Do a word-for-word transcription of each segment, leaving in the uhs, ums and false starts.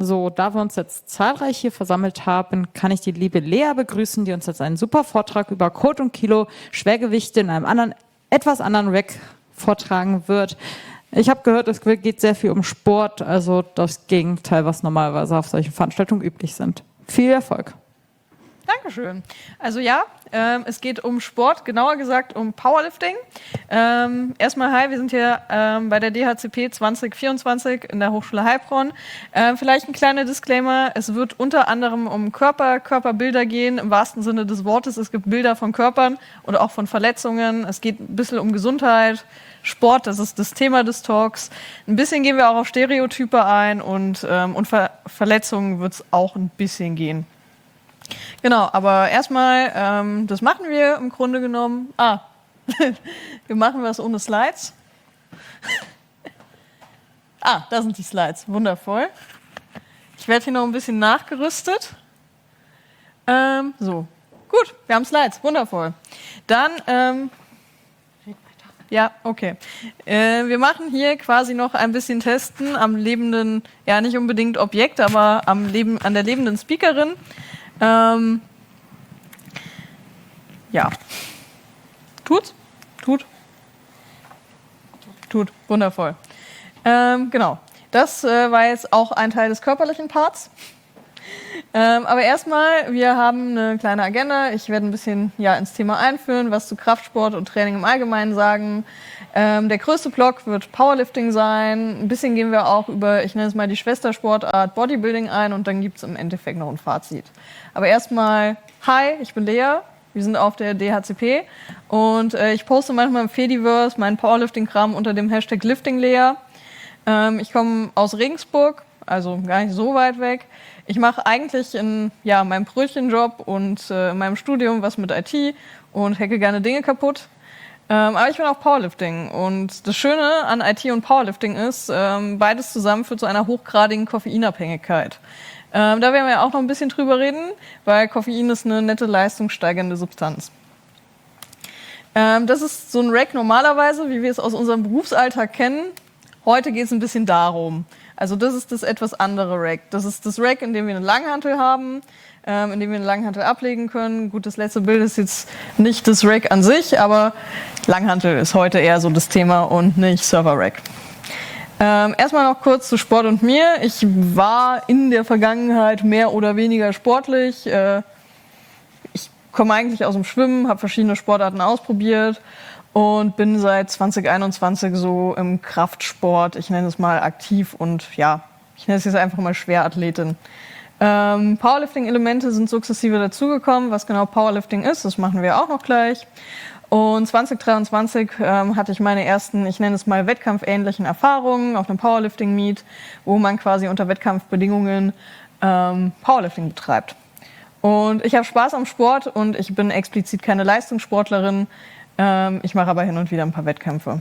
So, da wir uns jetzt zahlreich hier versammelt haben, kann ich die liebe Lea begrüßen, die uns jetzt einen super Vortrag über Code und Kilo Schwergewichte in einem anderen, etwas anderen Rack vortragen wird. Ich habe gehört, es geht sehr viel um Sport, also das Gegenteil, was normalerweise auf solchen Veranstaltungen üblich sind. Viel Erfolg. Dankeschön. Also ja, ähm, es geht um Sport, genauer gesagt um Powerlifting. Ähm, erstmal hi, wir sind hier ähm, bei der D H C P zwanzig vierundzwanzig in der Hochschule Heilbronn. Ähm, vielleicht ein kleiner Disclaimer, es wird unter anderem um Körper, Körperbilder gehen, im wahrsten Sinne des Wortes. Es gibt Bilder von Körpern und auch von Verletzungen. Es geht ein bisschen um Gesundheit, Sport, das ist das Thema des Talks. Ein bisschen gehen wir auch auf Stereotype ein und ähm, um Ver- Verletzungen wird es auch ein bisschen gehen. Genau, aber erstmal, ähm, das machen wir im Grunde genommen. Ah, wir machen was ohne Slides. Ah, da sind die Slides, wundervoll. Ich werde hier noch ein bisschen nachgerüstet. Ähm, so, gut, wir haben Slides, wundervoll. Dann, ähm, ja, okay. Äh, wir machen hier quasi noch ein bisschen Testen am lebenden, ja nicht unbedingt Objekt, aber am Leben, an der lebenden Speakerin. Ähm, ja. Tut's? Tut? Tut. Wundervoll. Ähm, genau. Das äh, war jetzt auch ein Teil des körperlichen Parts. Ähm, aber erstmal, wir haben eine kleine Agenda. Ich werde ein bisschen ja, ins Thema einführen, was zu Kraftsport und Training im Allgemeinen sagen. Ähm, der größte Block wird Powerlifting sein. Ein bisschen gehen wir auch über, ich nenne es mal die Schwestersportart Bodybuilding ein und dann gibt es im Endeffekt noch ein Fazit. Aber erstmal, hi, ich bin Lea. Wir sind auf der D H C P und äh, ich poste manchmal im Fediverse meinen Powerlifting-Kram unter dem Hashtag LiftingLea. Ähm, ich komme aus Regensburg, also gar nicht so weit weg. Ich mache eigentlich in ja, meinem Brötchenjob und äh, in meinem Studium was mit I T und hacke gerne Dinge kaputt. Ähm, aber ich bin auch Powerlifting und das Schöne an I T und Powerlifting ist, ähm, beides zusammen führt zu einer hochgradigen Koffeinabhängigkeit. Ähm, da werden wir auch noch ein bisschen drüber reden, weil Koffein ist eine nette leistungssteigernde Substanz. Ähm, das ist so ein Rack normalerweise, wie wir es aus unserem Berufsalltag kennen. Heute geht es ein bisschen darum. Also das ist das etwas andere Rack. Das ist das Rack, in dem wir eine Langhantel haben, ähm, in dem wir eine Langhantel ablegen können. Gut, das letzte Bild ist jetzt nicht das Rack an sich, aber Langhantel ist heute eher so das Thema und nicht Server-Rack. Ähm, erstmal noch kurz zu Sport und mir. Ich war in der Vergangenheit mehr oder weniger sportlich. Äh, ich komme eigentlich aus dem Schwimmen, habe verschiedene Sportarten ausprobiert und bin seit zwanzig einundzwanzig so im Kraftsport, ich nenne es mal aktiv und ja, ich nenne es jetzt einfach mal Schwerathletin. Ähm, Powerlifting-Elemente sind sukzessive dazugekommen. Was genau Powerlifting ist, das machen wir auch noch gleich. Und zwanzig dreiundzwanzig ähm, hatte ich meine ersten, ich nenne es mal wettkampfähnlichen Erfahrungen auf einem Powerlifting-Meet, wo man quasi unter Wettkampfbedingungen ähm, Powerlifting betreibt. Und ich habe Spaß am Sport und ich bin explizit keine Leistungssportlerin. Ähm, ich mache aber hin und wieder ein paar Wettkämpfe.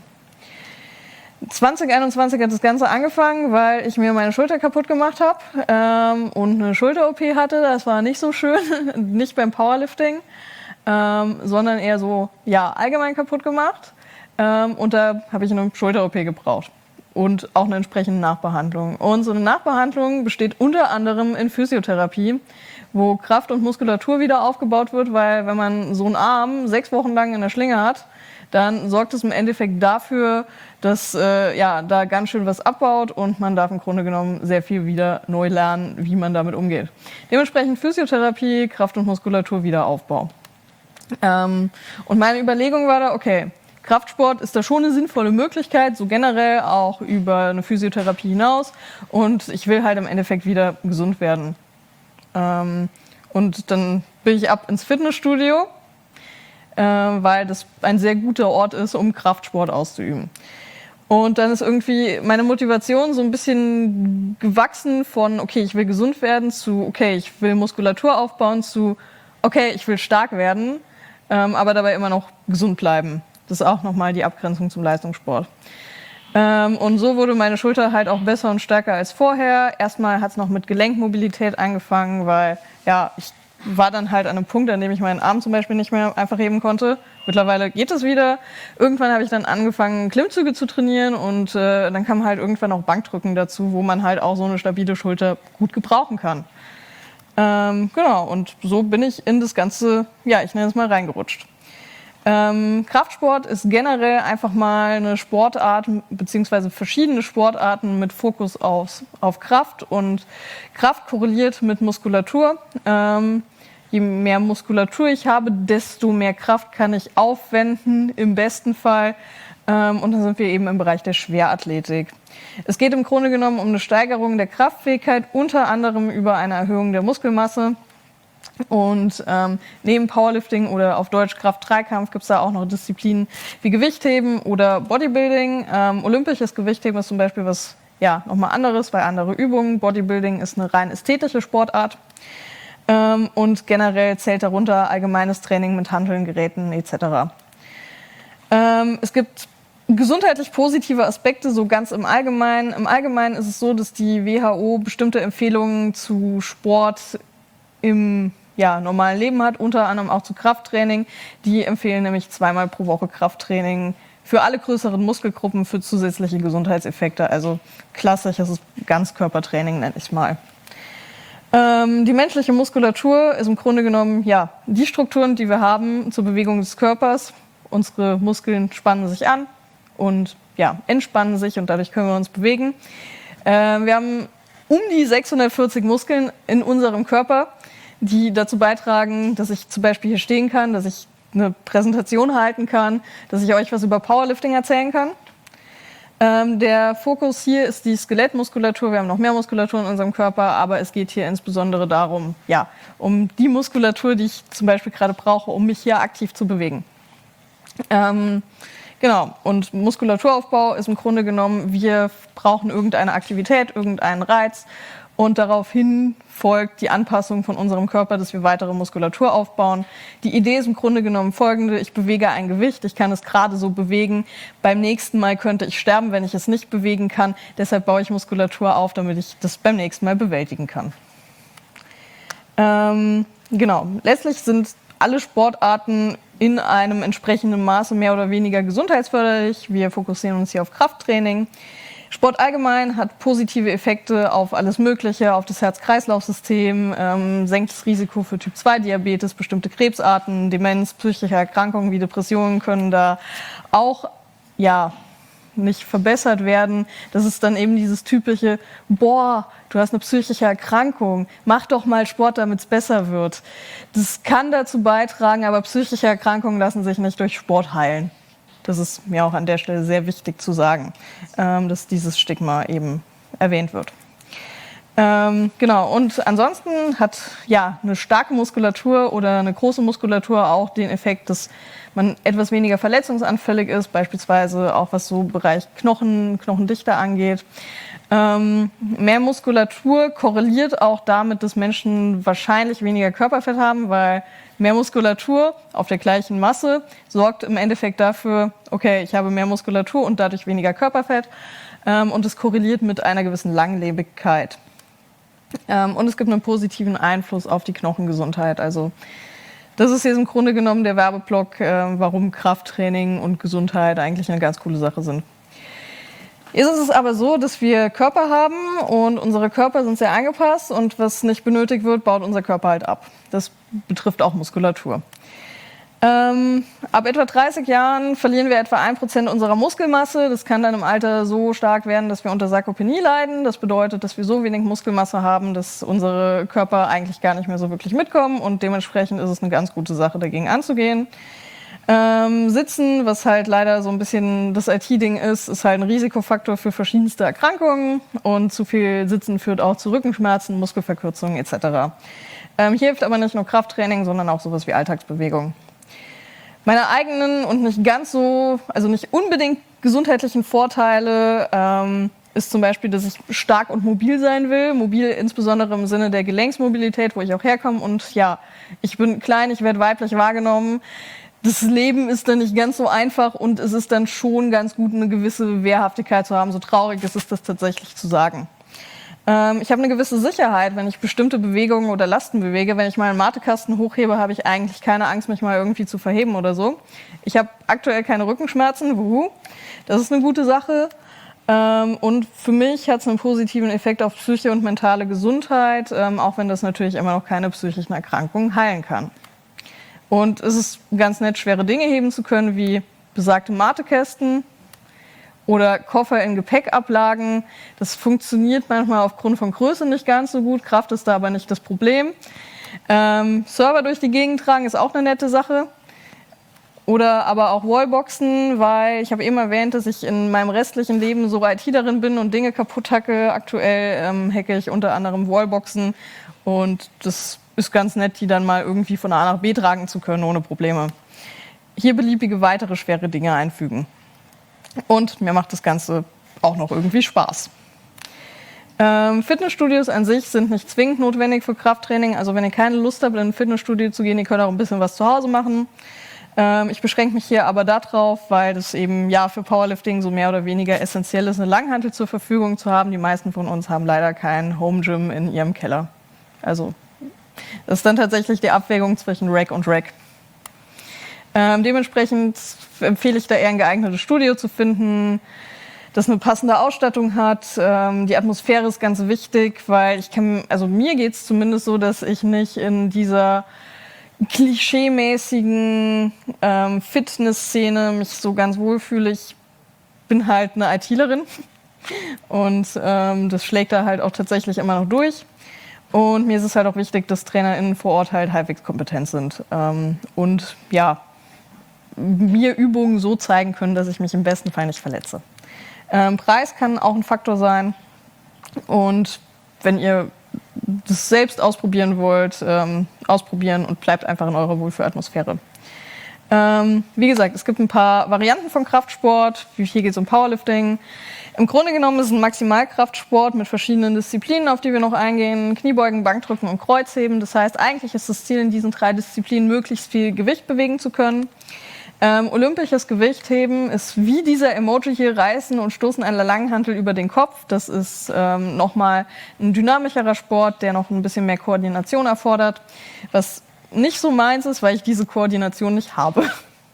zwanzig einundzwanzig hat das Ganze angefangen, weil ich mir meine Schulter kaputt gemacht habe ähm, und eine Schulter-O P hatte. Das war nicht so schön, nicht beim Powerlifting. Ähm, sondern eher so, ja, allgemein kaputt gemacht. Ähm, und da habe ich eine Schulter-O P gebraucht. Und auch eine entsprechende Nachbehandlung. Und so eine Nachbehandlung besteht unter anderem in Physiotherapie, wo Kraft und Muskulatur wieder aufgebaut wird, weil wenn man so einen Arm sechs Wochen lang in der Schlinge hat, dann sorgt es im Endeffekt dafür, dass äh, ja, da ganz schön was abbaut und man darf im Grunde genommen sehr viel wieder neu lernen, wie man damit umgeht. Dementsprechend Physiotherapie, Kraft- und Muskulaturwiederaufbau. Ähm, und meine Überlegung war da, okay, Kraftsport ist da schon eine sinnvolle Möglichkeit, so generell auch über eine Physiotherapie hinaus. Und ich will halt im Endeffekt wieder gesund werden. Ähm, und dann bin ich ab ins Fitnessstudio, äh, weil das ein sehr guter Ort ist, um Kraftsport auszuüben. Und dann ist irgendwie meine Motivation so ein bisschen gewachsen von, okay, ich will gesund werden, zu, okay, ich will Muskulatur aufbauen, zu, okay, ich will stark werden, ähm, aber dabei immer noch gesund bleiben. Das ist auch nochmal die Abgrenzung zum Leistungssport. Ähm, und so wurde meine Schulter halt auch besser und stärker als vorher. Erstmal hat es noch mit Gelenkmobilität angefangen, weil ja, ich war dann halt an einem Punkt, an dem ich meinen Arm zum Beispiel nicht mehr einfach heben konnte. Mittlerweile geht es wieder. Irgendwann habe ich dann angefangen, Klimmzüge zu trainieren und äh, dann kam halt irgendwann auch Bankdrücken dazu, wo man halt auch so eine stabile Schulter gut gebrauchen kann. Ähm, genau, und so bin ich in das Ganze, ja, ich nenne es mal reingerutscht. Ähm, Kraftsport ist generell einfach mal eine Sportart, beziehungsweise verschiedene Sportarten mit Fokus auf, auf Kraft, und Kraft korreliert mit Muskulatur. Ähm, je mehr Muskulatur ich habe, desto mehr Kraft kann ich aufwenden, im besten Fall. Ähm, und dann sind wir eben im Bereich der Schwerathletik. Es geht im Grunde genommen um eine Steigerung der Kraftfähigkeit, unter anderem über eine Erhöhung der Muskelmasse. Und ähm, neben Powerlifting oder auf Deutsch Kraft-Dreikampf gibt es da auch noch Disziplinen wie Gewichtheben oder Bodybuilding. Ähm, olympisches Gewichtheben ist zum Beispiel was, ja, nochmal anderes, weil andere Übungen. Bodybuilding ist eine rein ästhetische Sportart. Ähm, und generell zählt darunter allgemeines Training mit Hanteln, Geräten et cetera. Ähm, es gibt gesundheitlich positive Aspekte, so ganz im Allgemeinen. Im Allgemeinen ist es so, dass die W H O bestimmte Empfehlungen zu Sport im ja, normalen Leben hat, unter anderem auch zu Krafttraining. Die empfehlen nämlich zweimal pro Woche Krafttraining für alle größeren Muskelgruppen für zusätzliche Gesundheitseffekte. Also klassisches Ganzkörpertraining, nenne ich mal. Ähm, die menschliche Muskulatur ist im Grunde genommen ja, die Strukturen, die wir haben zur Bewegung des Körpers. Unsere Muskeln spannen sich an und ja, entspannen sich, und dadurch können wir uns bewegen. Äh, wir haben um die sechshundertvierzig Muskeln in unserem Körper, die dazu beitragen, dass ich zum Beispiel hier stehen kann, dass ich eine Präsentation halten kann, dass ich euch was über Powerlifting erzählen kann. Ähm, der Fokus hier ist die Skelettmuskulatur. Wir haben noch mehr Muskulatur in unserem Körper, aber es geht hier insbesondere darum, ja, um die Muskulatur, die ich zum Beispiel gerade brauche, um mich hier aktiv zu bewegen. Ähm, genau, und Muskulaturaufbau ist im Grunde genommen, wir brauchen irgendeine Aktivität, irgendeinen Reiz, und daraufhin folgt die Anpassung von unserem Körper, dass wir weitere Muskulatur aufbauen. Die Idee ist im Grunde genommen folgende: Ich bewege ein Gewicht, ich kann es gerade so bewegen. Beim nächsten Mal könnte ich sterben, wenn ich es nicht bewegen kann. Deshalb baue ich Muskulatur auf, damit ich das beim nächsten Mal bewältigen kann. Ähm, genau, letztlich sind alle Sportarten in einem entsprechenden Maße mehr oder weniger gesundheitsförderlich. Wir fokussieren uns hier auf Krafttraining. Sport allgemein hat positive Effekte auf alles Mögliche, auf das Herz-Kreislauf-System, ähm, senkt das Risiko für Typ zwei Diabetes, bestimmte Krebsarten, Demenz, psychische Erkrankungen wie Depressionen können da auch ja, nicht verbessert werden. Das ist dann eben dieses typische, boah, du hast eine psychische Erkrankung, mach doch mal Sport, damit es besser wird. Das kann dazu beitragen, aber psychische Erkrankungen lassen sich nicht durch Sport heilen. Das ist mir auch an der Stelle sehr wichtig zu sagen, ähm, dass dieses Stigma eben erwähnt wird. Ähm, genau, und ansonsten hat ja eine starke Muskulatur oder eine große Muskulatur auch den Effekt, dass man etwas weniger verletzungsanfällig ist, beispielsweise auch was so Bereich Knochen, Knochendichte angeht. Ähm, mehr Muskulatur korreliert auch damit, dass Menschen wahrscheinlich weniger Körperfett haben, weil mehr Muskulatur auf der gleichen Masse sorgt im Endeffekt dafür, okay, ich habe mehr Muskulatur und dadurch weniger Körperfett. Ähm, und es korreliert mit einer gewissen Langlebigkeit. Ähm, und es gibt einen positiven Einfluss auf die Knochengesundheit. Also das ist jetzt im Grunde genommen der Werbeblock, äh, warum Krafttraining und Gesundheit eigentlich eine ganz coole Sache sind. Jetzt ist es aber so, dass wir Körper haben und unsere Körper sind sehr angepasst, und was nicht benötigt wird, baut unser Körper halt ab. Das betrifft auch Muskulatur. Ähm, ab etwa dreißig Jahren verlieren wir etwa ein Prozent unserer Muskelmasse. Das kann dann im Alter so stark werden, dass wir unter Sarkopenie leiden. Das bedeutet, dass wir so wenig Muskelmasse haben, dass unsere Körper eigentlich gar nicht mehr so wirklich mitkommen, und dementsprechend ist es eine ganz gute Sache, dagegen anzugehen. Ähm, Sitzen, was halt leider so ein bisschen das I T-Ding ist, ist halt ein Risikofaktor für verschiedenste Erkrankungen, und zu viel Sitzen führt auch zu Rückenschmerzen, Muskelverkürzungen et cetera. Ähm, hier hilft aber nicht nur Krafttraining, sondern auch sowas wie Alltagsbewegung. Meine eigenen und nicht ganz so, also nicht unbedingt gesundheitlichen Vorteile ähm, ist zum Beispiel, dass ich stark und mobil sein will. Mobil insbesondere im Sinne der Gelenksmobilität, wo ich auch herkomme. Und ja, ich bin klein, ich werde weiblich wahrgenommen. Das Leben ist dann nicht ganz so einfach, und es ist dann schon ganz gut, eine gewisse Wehrhaftigkeit zu haben. So traurig ist es, das tatsächlich zu sagen. Ähm, ich habe eine gewisse Sicherheit, wenn ich bestimmte Bewegungen oder Lasten bewege. Wenn ich mal einen Matekasten hochhebe, habe ich eigentlich keine Angst, mich mal irgendwie zu verheben oder so. Ich habe aktuell keine Rückenschmerzen, wuhu. Das ist eine gute Sache. Ähm, und für mich hat es einen positiven Effekt auf Psyche und mentale Gesundheit, ähm, auch wenn das natürlich immer noch keine psychischen Erkrankungen heilen kann. Und es ist ganz nett, schwere Dinge heben zu können, wie besagte Matekästen oder Koffer in Gepäckablagen. Das funktioniert manchmal aufgrund von Größe nicht ganz so gut, Kraft ist da aber nicht das Problem. Ähm, Server durch die Gegend tragen ist auch eine nette Sache. Oder aber auch Wallboxen, weil ich habe eben erwähnt, dass ich in meinem restlichen Leben so I T darin bin und Dinge kaputt hacke. Aktuell ähm, hacke ich unter anderem Wallboxen und das ist ganz nett, die dann mal irgendwie von A nach B tragen zu können ohne Probleme. Hier beliebige weitere schwere Dinge einfügen. Und mir macht das Ganze auch noch irgendwie Spaß. Ähm, Fitnessstudios an sich sind nicht zwingend notwendig für Krafttraining. Also wenn ihr keine Lust habt, in ein Fitnessstudio zu gehen, ihr könnt auch ein bisschen was zu Hause machen. Ähm, ich beschränke mich hier aber darauf, weil das eben ja für Powerlifting so mehr oder weniger essentiell ist, eine Langhantel zur Verfügung zu haben. Die meisten von uns haben leider kein Home Gym in ihrem Keller. Also das ist dann tatsächlich die Abwägung zwischen Rack und Rack. Ähm, dementsprechend empfehle ich da eher ein geeignetes Studio zu finden, das eine passende Ausstattung hat. Ähm, die Atmosphäre ist ganz wichtig, weil ich kann, also mir geht es zumindest so, dass ich nicht in dieser klischeemäßigen ähm, Fitnessszene mich so ganz wohlfühle. Ich bin halt eine ITlerin und ähm, das schlägt da halt auch tatsächlich immer noch durch. Und mir ist es halt auch wichtig, dass TrainerInnen vor Ort halt halbwegs kompetent sind ähm, und ja, mir Übungen so zeigen können, dass ich mich im besten Fall nicht verletze. Ähm, Preis kann auch ein Faktor sein und wenn ihr das selbst ausprobieren wollt, ähm, ausprobieren und bleibt einfach in eurer Wohlfühlatmosphäre. Ähm, wie gesagt, es gibt ein paar Varianten von Kraftsport. Hier geht es um Powerlifting. Im Grunde genommen ist es ein Maximalkraftsport mit verschiedenen Disziplinen, auf die wir noch eingehen. Kniebeugen, Bankdrücken und Kreuzheben. Das heißt, eigentlich ist das Ziel in diesen drei Disziplinen, möglichst viel Gewicht bewegen zu können. Ähm, olympisches Gewichtheben ist wie dieser Emoji hier, reißen und stoßen einer Langhantel über den Kopf. Das ist ähm, nochmal ein dynamischerer Sport, der noch ein bisschen mehr Koordination erfordert. Was nicht so meins ist, weil ich diese Koordination nicht habe.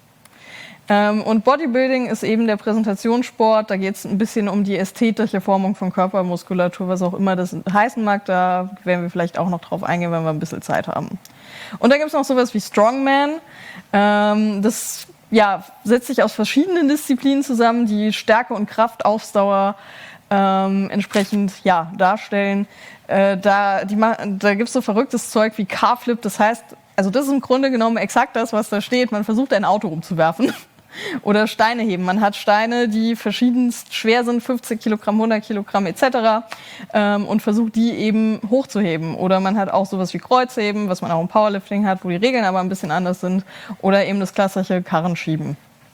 Ähm, und Bodybuilding ist eben der Präsentationssport. Da geht es ein bisschen um die ästhetische Formung von Körpermuskulatur, was auch immer das heißen mag. Da werden wir vielleicht auch noch drauf eingehen, wenn wir ein bisschen Zeit haben. Und da gibt es noch sowas wie Strongman. Ähm, das ja, setzt sich aus verschiedenen Disziplinen zusammen, die Stärke und Kraft, Ausdauer ähm, entsprechend ja, darstellen. Äh, da da gibt es so verrücktes Zeug wie Carflip. Das heißt, also das ist im Grunde genommen exakt das, was da steht. Man versucht, ein Auto umzuwerfen. Oder Steine heben. Man hat Steine, die verschiedenst schwer sind, fünfzig Kilogramm, hundert Kilogramm et cetera. Ähm, und versucht, die eben hochzuheben. Oder man hat auch sowas wie Kreuzheben, was man auch im Powerlifting hat, wo die Regeln aber ein bisschen anders sind. Oder eben das klassische Karrenschieben.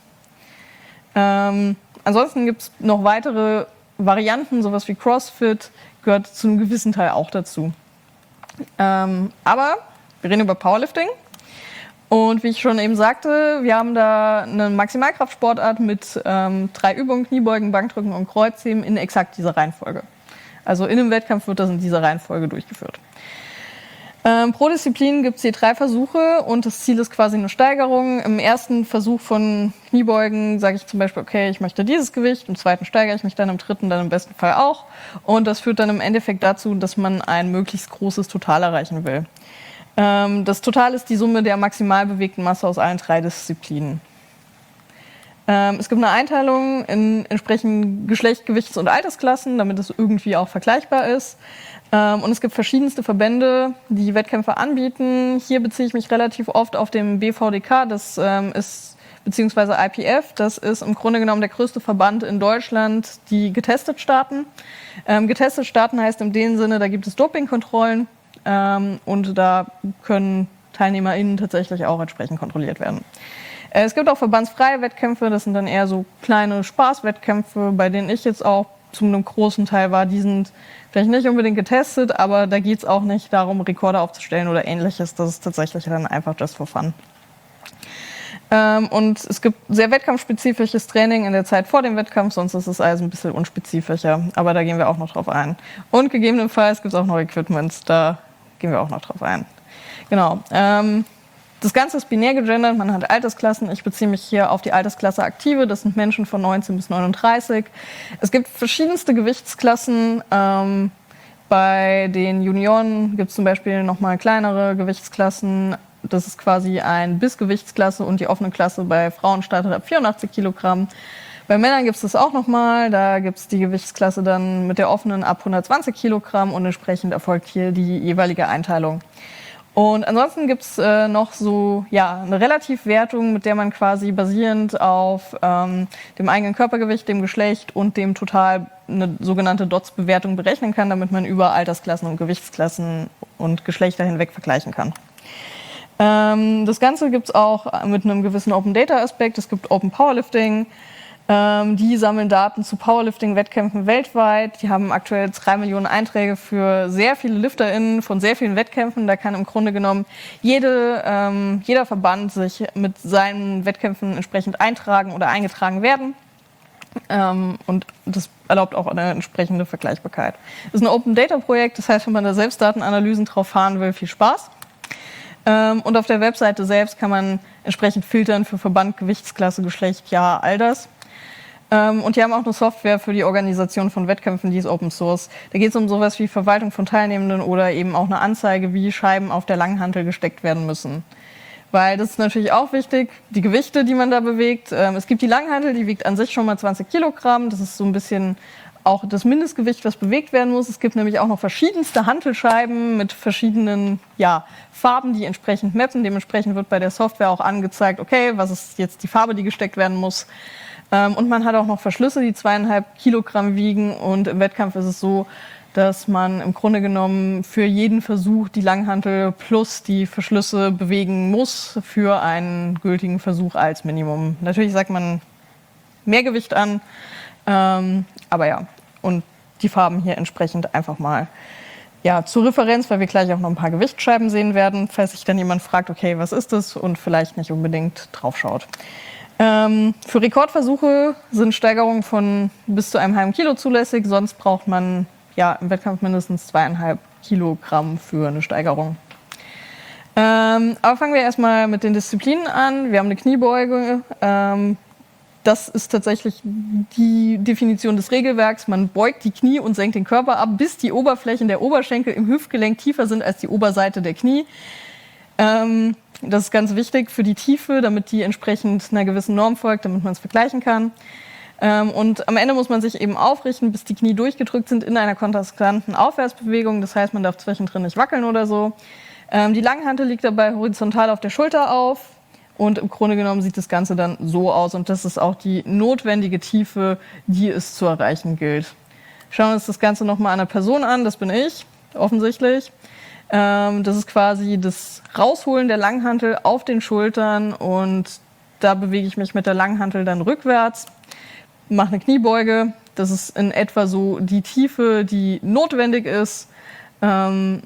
Ähm, ansonsten gibt es noch weitere Varianten, sowas wie CrossFit, gehört zu einem gewissen Teil auch dazu. Ähm, aber wir reden über Powerlifting. Und wie ich schon eben sagte, wir haben da eine Maximalkraftsportart mit ähm, drei Übungen, Kniebeugen, Bankdrücken und Kreuzheben in exakt dieser Reihenfolge. Also in einem Wettkampf wird das in dieser Reihenfolge durchgeführt. Ähm, pro Disziplin gibt es je drei Versuche und das Ziel ist quasi eine Steigerung. Im ersten Versuch von Kniebeugen sage ich zum Beispiel, okay, ich möchte dieses Gewicht, im zweiten steigere ich mich dann, im dritten dann im besten Fall auch. Und das führt dann im Endeffekt dazu, dass man ein möglichst großes Total erreichen will. Das Total ist die Summe der maximal bewegten Masse aus allen drei Disziplinen. Es gibt eine Einteilung in entsprechend Geschlecht, Gewichts- und Altersklassen, damit es irgendwie auch vergleichbar ist. Und es gibt verschiedenste Verbände, die Wettkämpfe anbieten. Hier beziehe ich mich relativ oft auf den B V D K, das ist beziehungsweise I P F. Das ist im Grunde genommen der größte Verband in Deutschland, die getestet starten. Getestet starten heißt in dem Sinne, da gibt es Dopingkontrollen. Ähm, und da können TeilnehmerInnen tatsächlich auch entsprechend kontrolliert werden. Äh, es gibt auch verbandsfreie Wettkämpfe, das sind dann eher so kleine Spaßwettkämpfe, bei denen ich jetzt auch zu einem großen Teil war. Die sind vielleicht nicht unbedingt getestet, aber da geht es auch nicht darum, Rekorde aufzustellen oder ähnliches. Das ist tatsächlich dann einfach just for fun. Ähm, und es gibt sehr wettkampfspezifisches Training in der Zeit vor dem Wettkampf, sonst ist es also ein bisschen unspezifischer. Aber da gehen wir auch noch drauf ein. Und gegebenenfalls gibt es auch noch Equipment, da gehen wir auch noch drauf ein. Genau. Ähm, das Ganze ist binär gegendert, man hat Altersklassen. Ich beziehe mich hier auf die Altersklasse Aktive, das sind Menschen von neunzehn bis neununddreißig. Es gibt verschiedenste Gewichtsklassen. Ähm, bei den Junioren gibt es zum Beispiel nochmal kleinere Gewichtsklassen. Das ist quasi ein Bissgewichtsklasse und die offene Klasse bei Frauen startet ab vierundachtzig Kilogramm. Bei Männern gibt es das auch nochmal. Da gibt es die Gewichtsklasse dann mit der offenen ab hundertzwanzig Kilogramm und entsprechend erfolgt hier die jeweilige Einteilung. Und ansonsten gibt es äh, noch so ja, eine Relativwertung, mit der man quasi basierend auf ähm, dem eigenen Körpergewicht, dem Geschlecht und dem Total eine sogenannte D O T S-Bewertung berechnen kann, damit man über Altersklassen und Gewichtsklassen und Geschlechter hinweg vergleichen kann. Ähm, das Ganze gibt es auch mit einem gewissen Open-Data-Aspekt. Es gibt Open Powerlifting. Ähm, die sammeln Daten zu Powerlifting-Wettkämpfen weltweit. Die haben aktuell drei Millionen Einträge für sehr viele LifterInnen von sehr vielen Wettkämpfen. Da kann im Grunde genommen jede, ähm, jeder Verband sich mit seinen Wettkämpfen entsprechend eintragen oder eingetragen werden. Ähm, und das erlaubt auch eine entsprechende Vergleichbarkeit. Das ist ein Open-Data-Projekt. Das heißt, wenn man da selbst Datenanalysen drauf fahren will, viel Spaß. Und auf der Webseite selbst kann man entsprechend filtern für Verband, Gewichtsklasse, Geschlecht, ja, all das. Und die haben auch eine Software für die Organisation von Wettkämpfen, die ist Open Source. Da geht es um sowas wie Verwaltung von Teilnehmenden oder eben auch eine Anzeige, wie Scheiben auf der Langhantel gesteckt werden müssen. Weil das ist natürlich auch wichtig, die Gewichte, die man da bewegt. Es gibt die Langhantel, die wiegt an sich schon mal zwanzig Kilogramm. Das ist so ein bisschen auch das Mindestgewicht, was bewegt werden muss. Es gibt nämlich auch noch verschiedenste Hantelscheiben mit verschiedenen ja, Farben, die entsprechend mappen. Dementsprechend wird bei der Software auch angezeigt, okay, was ist jetzt die Farbe, die gesteckt werden muss. Und man hat auch noch Verschlüsse, die zweieinhalb Kilogramm wiegen. Und im Wettkampf ist es so, dass man im Grunde genommen für jeden Versuch die Langhantel plus die Verschlüsse bewegen muss für einen gültigen Versuch als Minimum. Natürlich sagt man mehr Gewicht an, ähm, aber ja. Und die Farben hier entsprechend einfach mal ja, zur Referenz, weil wir gleich auch noch ein paar Gewichtsscheiben sehen werden, falls sich dann jemand fragt, okay, was ist das und vielleicht nicht unbedingt drauf schaut. Ähm, für Rekordversuche sind Steigerungen von bis zu einem halben Kilo zulässig, sonst braucht man ja, im Wettkampf mindestens zweieinhalb Kilogramm für eine Steigerung. Ähm, aber fangen wir erstmal mit den Disziplinen an. Wir haben eine Kniebeuge. Ähm, Das ist tatsächlich die Definition des Regelwerks. Man beugt die Knie und senkt den Körper ab, bis die Oberflächen der Oberschenkel im Hüftgelenk tiefer sind als die Oberseite der Knie. Ähm, das ist ganz wichtig für die Tiefe, damit die entsprechend einer gewissen Norm folgt, damit man es vergleichen kann. Ähm, und am Ende muss man sich eben aufrichten, bis die Knie durchgedrückt sind in einer konstanten Aufwärtsbewegung. Das heißt, man darf zwischendrin nicht wackeln oder so. Ähm, die Langhantel liegt dabei horizontal auf der Schulter auf. Und im Grunde genommen sieht das Ganze dann so aus. Und das ist auch die notwendige Tiefe, die es zu erreichen gilt. Schauen wir uns das Ganze nochmal an einer Person an. Das bin ich, offensichtlich. Ähm, das ist quasi das Rausholen der Langhantel auf den Schultern. Und da bewege ich mich mit der Langhantel dann rückwärts, mache eine Kniebeuge. Das ist in etwa so die Tiefe, die notwendig ist. Ähm,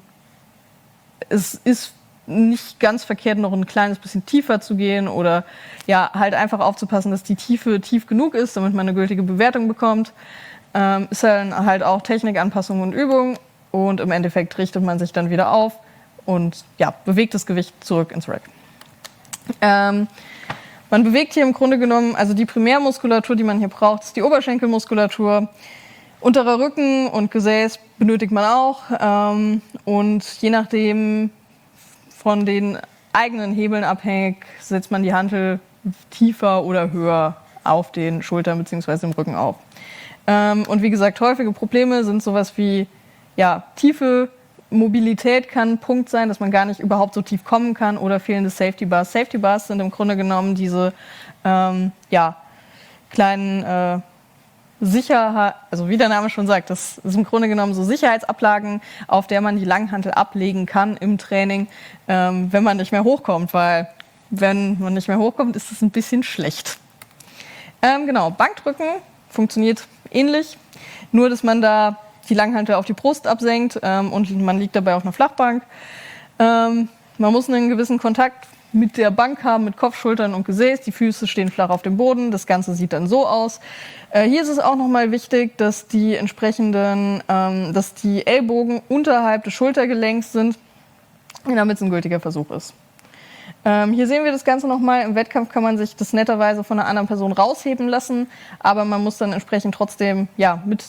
es ist nicht ganz verkehrt, noch ein kleines bisschen tiefer zu gehen oder ja, halt einfach aufzupassen, dass die Tiefe tief genug ist, damit man eine gültige Bewertung bekommt. Ähm, ist dann halt auch Technik, Anpassung und Übung und im Endeffekt richtet man sich dann wieder auf und ja, bewegt das Gewicht zurück ins Rack. Ähm, man bewegt hier im Grunde genommen, also die Primärmuskulatur, die man hier braucht, ist die Oberschenkelmuskulatur. Unterer Rücken und Gesäß benötigt man auch ähm, und je nachdem von den eigenen Hebeln abhängig, setzt man die Hantel tiefer oder höher auf den Schultern bzw. im Rücken auf. Ähm, und wie gesagt, häufige Probleme sind sowas wie ja, tiefe Mobilität kann ein Punkt sein, dass man gar nicht überhaupt so tief kommen kann oder fehlende Safety Bars. Safety Bars sind im Grunde genommen diese ähm, ja, kleinen äh, Sicherheit, also wie der Name schon sagt, das ist im Grunde genommen so Sicherheitsablagen, auf der man die Langhantel ablegen kann im Training, ähm, wenn man nicht mehr hochkommt, weil wenn man nicht mehr hochkommt, ist es ein bisschen schlecht. Ähm, genau, Bankdrücken funktioniert ähnlich, nur dass man da die Langhantel auf die Brust absenkt ähm, und man liegt dabei auf einer Flachbank. Ähm, man muss einen gewissen Kontakt mit der Bank haben, mit Kopf, Schultern und Gesäß. Die Füße stehen flach auf dem Boden. Das Ganze sieht dann so aus. Äh, hier ist es auch nochmal wichtig, dass die entsprechenden, ähm, dass die Ellbogen unterhalb des Schultergelenks sind, damit es ein gültiger Versuch ist. Ähm, hier sehen wir das Ganze nochmal. Im Wettkampf kann man sich das netterweise von einer anderen Person rausheben lassen, aber man muss dann entsprechend trotzdem ja, mit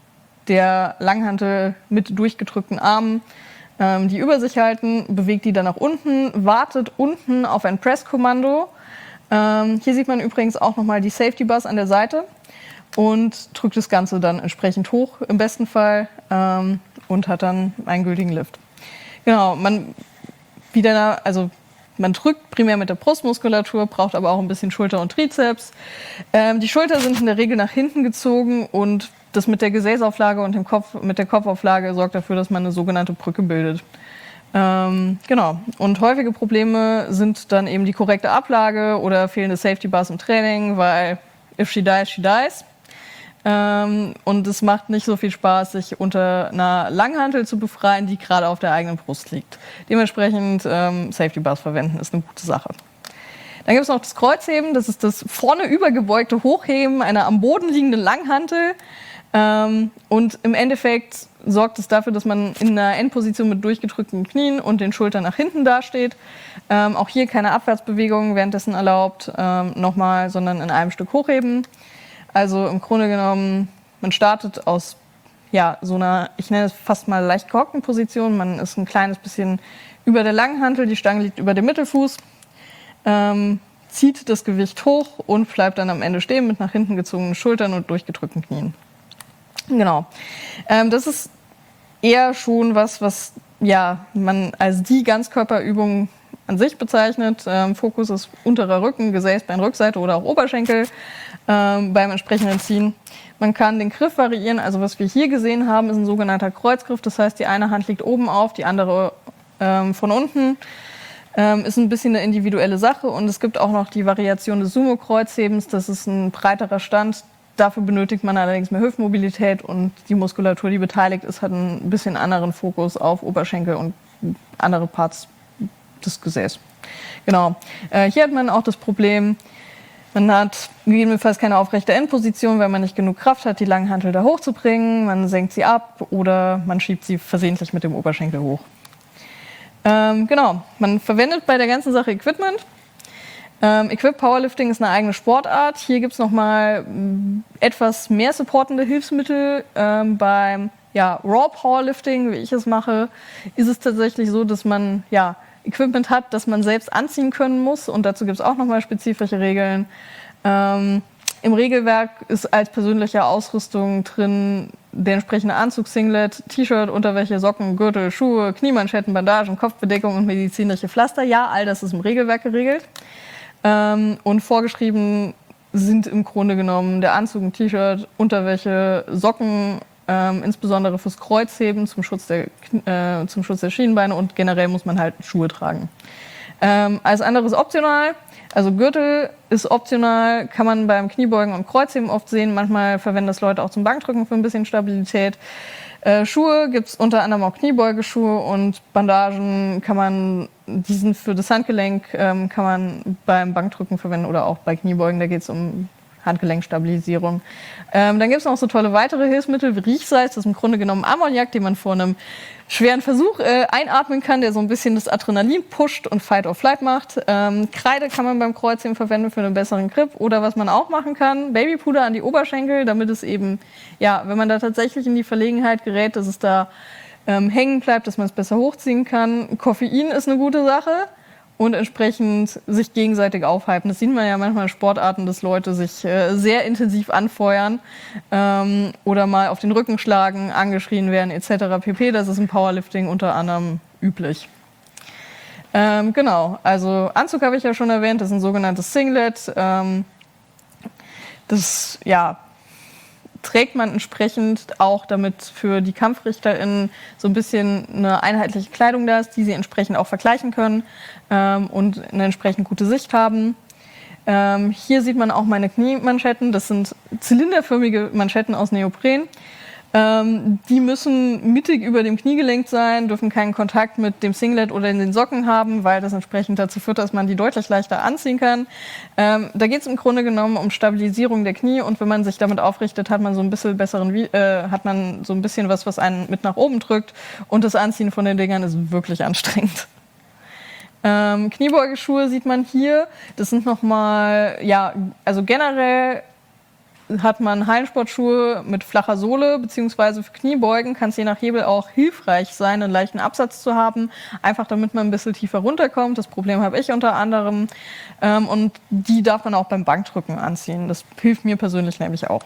der Langhantel mit durchgedrückten Armen ähm, die über sich halten, bewegt die dann nach unten, wartet unten auf ein Presskommando. Ähm, hier sieht man übrigens auch nochmal die Safety Bars an der Seite und drückt das Ganze dann entsprechend hoch im besten Fall ähm, und hat dann einen gültigen Lift. Genau, man wieder, also man drückt primär mit der Brustmuskulatur, braucht aber auch ein bisschen Schulter und Trizeps. Ähm, die Schulter sind in der Regel nach hinten gezogen und das mit der Gesäßauflage und dem Kopf, mit der Kopfauflage sorgt dafür, dass man eine sogenannte Brücke bildet. Ähm, genau. Und häufige Probleme sind dann eben die korrekte Ablage oder fehlende Safety Bars im Training, weil if she dies, she dies. Ähm, und es macht nicht so viel Spaß, sich unter einer Langhantel zu befreien, die gerade auf der eigenen Brust liegt. Dementsprechend ähm, Safety Bars verwenden ist eine gute Sache. Dann gibt es noch das Kreuzheben, das ist das vorne übergebeugte Hochheben einer am Boden liegenden Langhantel. Ähm, und im Endeffekt sorgt es dafür, dass man in einer Endposition mit durchgedrückten Knien und den Schultern nach hinten dasteht. Ähm, auch hier keine Abwärtsbewegungen währenddessen erlaubt, ähm, nochmal, sondern in einem Stück hochheben. Also im Grunde genommen, man startet aus ja, so einer, ich nenne es fast mal leicht gehockten Position. Man ist ein kleines bisschen über der Langhantel, die Stange liegt über dem Mittelfuß, ähm, zieht das Gewicht hoch und bleibt dann am Ende stehen mit nach hinten gezogenen Schultern und durchgedrückten Knien. Genau. Ähm, das ist eher schon was, was ja, man als die Ganzkörperübung an sich bezeichnet. Ähm, Fokus ist unterer Rücken, Gesäß, Bein, Rückseite oder auch Oberschenkel ähm, beim entsprechenden Ziehen. Man kann den Griff variieren. Also was wir hier gesehen haben, ist ein sogenannter Kreuzgriff. Das heißt, die eine Hand liegt oben auf, die andere ähm, von unten. Ähm, ist ein bisschen eine individuelle Sache. Und es gibt auch noch die Variation des Sumo-Kreuzhebens. Das ist ein breiterer Stand. Dafür benötigt man allerdings mehr Hüftmobilität und die Muskulatur, die beteiligt ist, hat ein bisschen anderen Fokus auf Oberschenkel und andere Parts des Gesäß. Genau. Äh, hier hat man auch das Problem, man hat gegebenenfalls keine aufrechte Endposition, weil man nicht genug Kraft hat, die Langhantel da hochzubringen. Man senkt sie ab oder man schiebt sie versehentlich mit dem Oberschenkel hoch. Ähm, genau. Man verwendet bei der ganzen Sache Equipment. Ähm, Equip Powerlifting ist eine eigene Sportart. Hier gibt es nochmal etwas mehr supportende Hilfsmittel. Ähm, beim ja, Raw Powerlifting, wie ich es mache, ist es tatsächlich so, dass man ja, Equipment hat, das man selbst anziehen können muss. Und dazu gibt es auch nochmal spezifische Regeln. Ähm, Im Regelwerk ist als persönliche Ausrüstung drin der entsprechende Anzug, Singlet, T-Shirt, Unterwäsche, Socken, Gürtel, Schuhe, Kniemanschetten, Bandagen, Kopfbedeckung und medizinische Pflaster. Ja, all das ist im Regelwerk geregelt. Ähm, und vorgeschrieben sind im Grunde genommen der Anzug, ein T-Shirt, Unterwäsche, Socken, ähm, insbesondere fürs Kreuzheben zum Schutz der, äh, zum Schutz der Schienenbeine und generell muss man halt Schuhe tragen. Ähm, alles andere ist optional. Also Gürtel ist optional, kann man beim Kniebeugen und Kreuzheben oft sehen. Manchmal verwenden das Leute auch zum Bankdrücken für ein bisschen Stabilität. Äh, Schuhe gibt es unter anderem auch Kniebeugeschuhe und Bandagen kann man, die sind für das Handgelenk, ähm, kann man beim Bankdrücken verwenden oder auch bei Kniebeugen, da geht es um Handgelenkstabilisierung. Ähm, dann gibt es noch so tolle weitere Hilfsmittel wie Riechsalz, das ist im Grunde genommen Ammoniak, den man vor einem schweren Versuch äh, einatmen kann, der so ein bisschen das Adrenalin pusht und Fight or Flight macht. Ähm, Kreide kann man beim Kreuzheben verwenden für einen besseren Grip oder was man auch machen kann, Babypuder an die Oberschenkel, damit es eben, ja, wenn man da tatsächlich in die Verlegenheit gerät, dass es da ähm, hängen bleibt, dass man es besser hochziehen kann. Koffein ist eine gute Sache. Und entsprechend sich gegenseitig aufhypen. Das sieht man ja manchmal in Sportarten, dass Leute sich äh, sehr intensiv anfeuern ähm, oder mal auf den Rücken schlagen, angeschrien werden et cetera pp. Das ist im Powerlifting unter anderem üblich. Ähm, genau, also Anzug habe ich ja schon erwähnt, das ist ein sogenanntes Singlet. Ähm, das ja, trägt man entsprechend auch, damit für die KampfrichterInnen so ein bisschen eine einheitliche Kleidung da ist, die sie entsprechend auch vergleichen können ähm, und eine entsprechend gute Sicht haben. Ähm, hier sieht man auch meine Kniemanschetten. Das sind zylinderförmige Manschetten aus Neopren. Ähm, die müssen mittig über dem Kniegelenk sein, dürfen keinen Kontakt mit dem Singlet oder in den Socken haben, weil das entsprechend dazu führt, dass man die deutlich leichter anziehen kann. Ähm, da geht es im Grunde genommen um Stabilisierung der Knie und wenn man sich damit aufrichtet, hat man so ein bisschen besseren, äh, hat man so ein bisschen was, was einen mit nach oben drückt und das Anziehen von den Dingern ist wirklich anstrengend. Ähm, Kniebeugeschuhe sieht man hier. Das sind nochmal, ja, also generell hat man Hallensportschuhe mit flacher Sohle, beziehungsweise für Kniebeugen kann es je nach Hebel auch hilfreich sein, einen leichten Absatz zu haben, einfach damit man ein bisschen tiefer runterkommt. Das Problem habe ich unter anderem. Ähm, und die darf man auch beim Bankdrücken anziehen. Das hilft mir persönlich nämlich auch.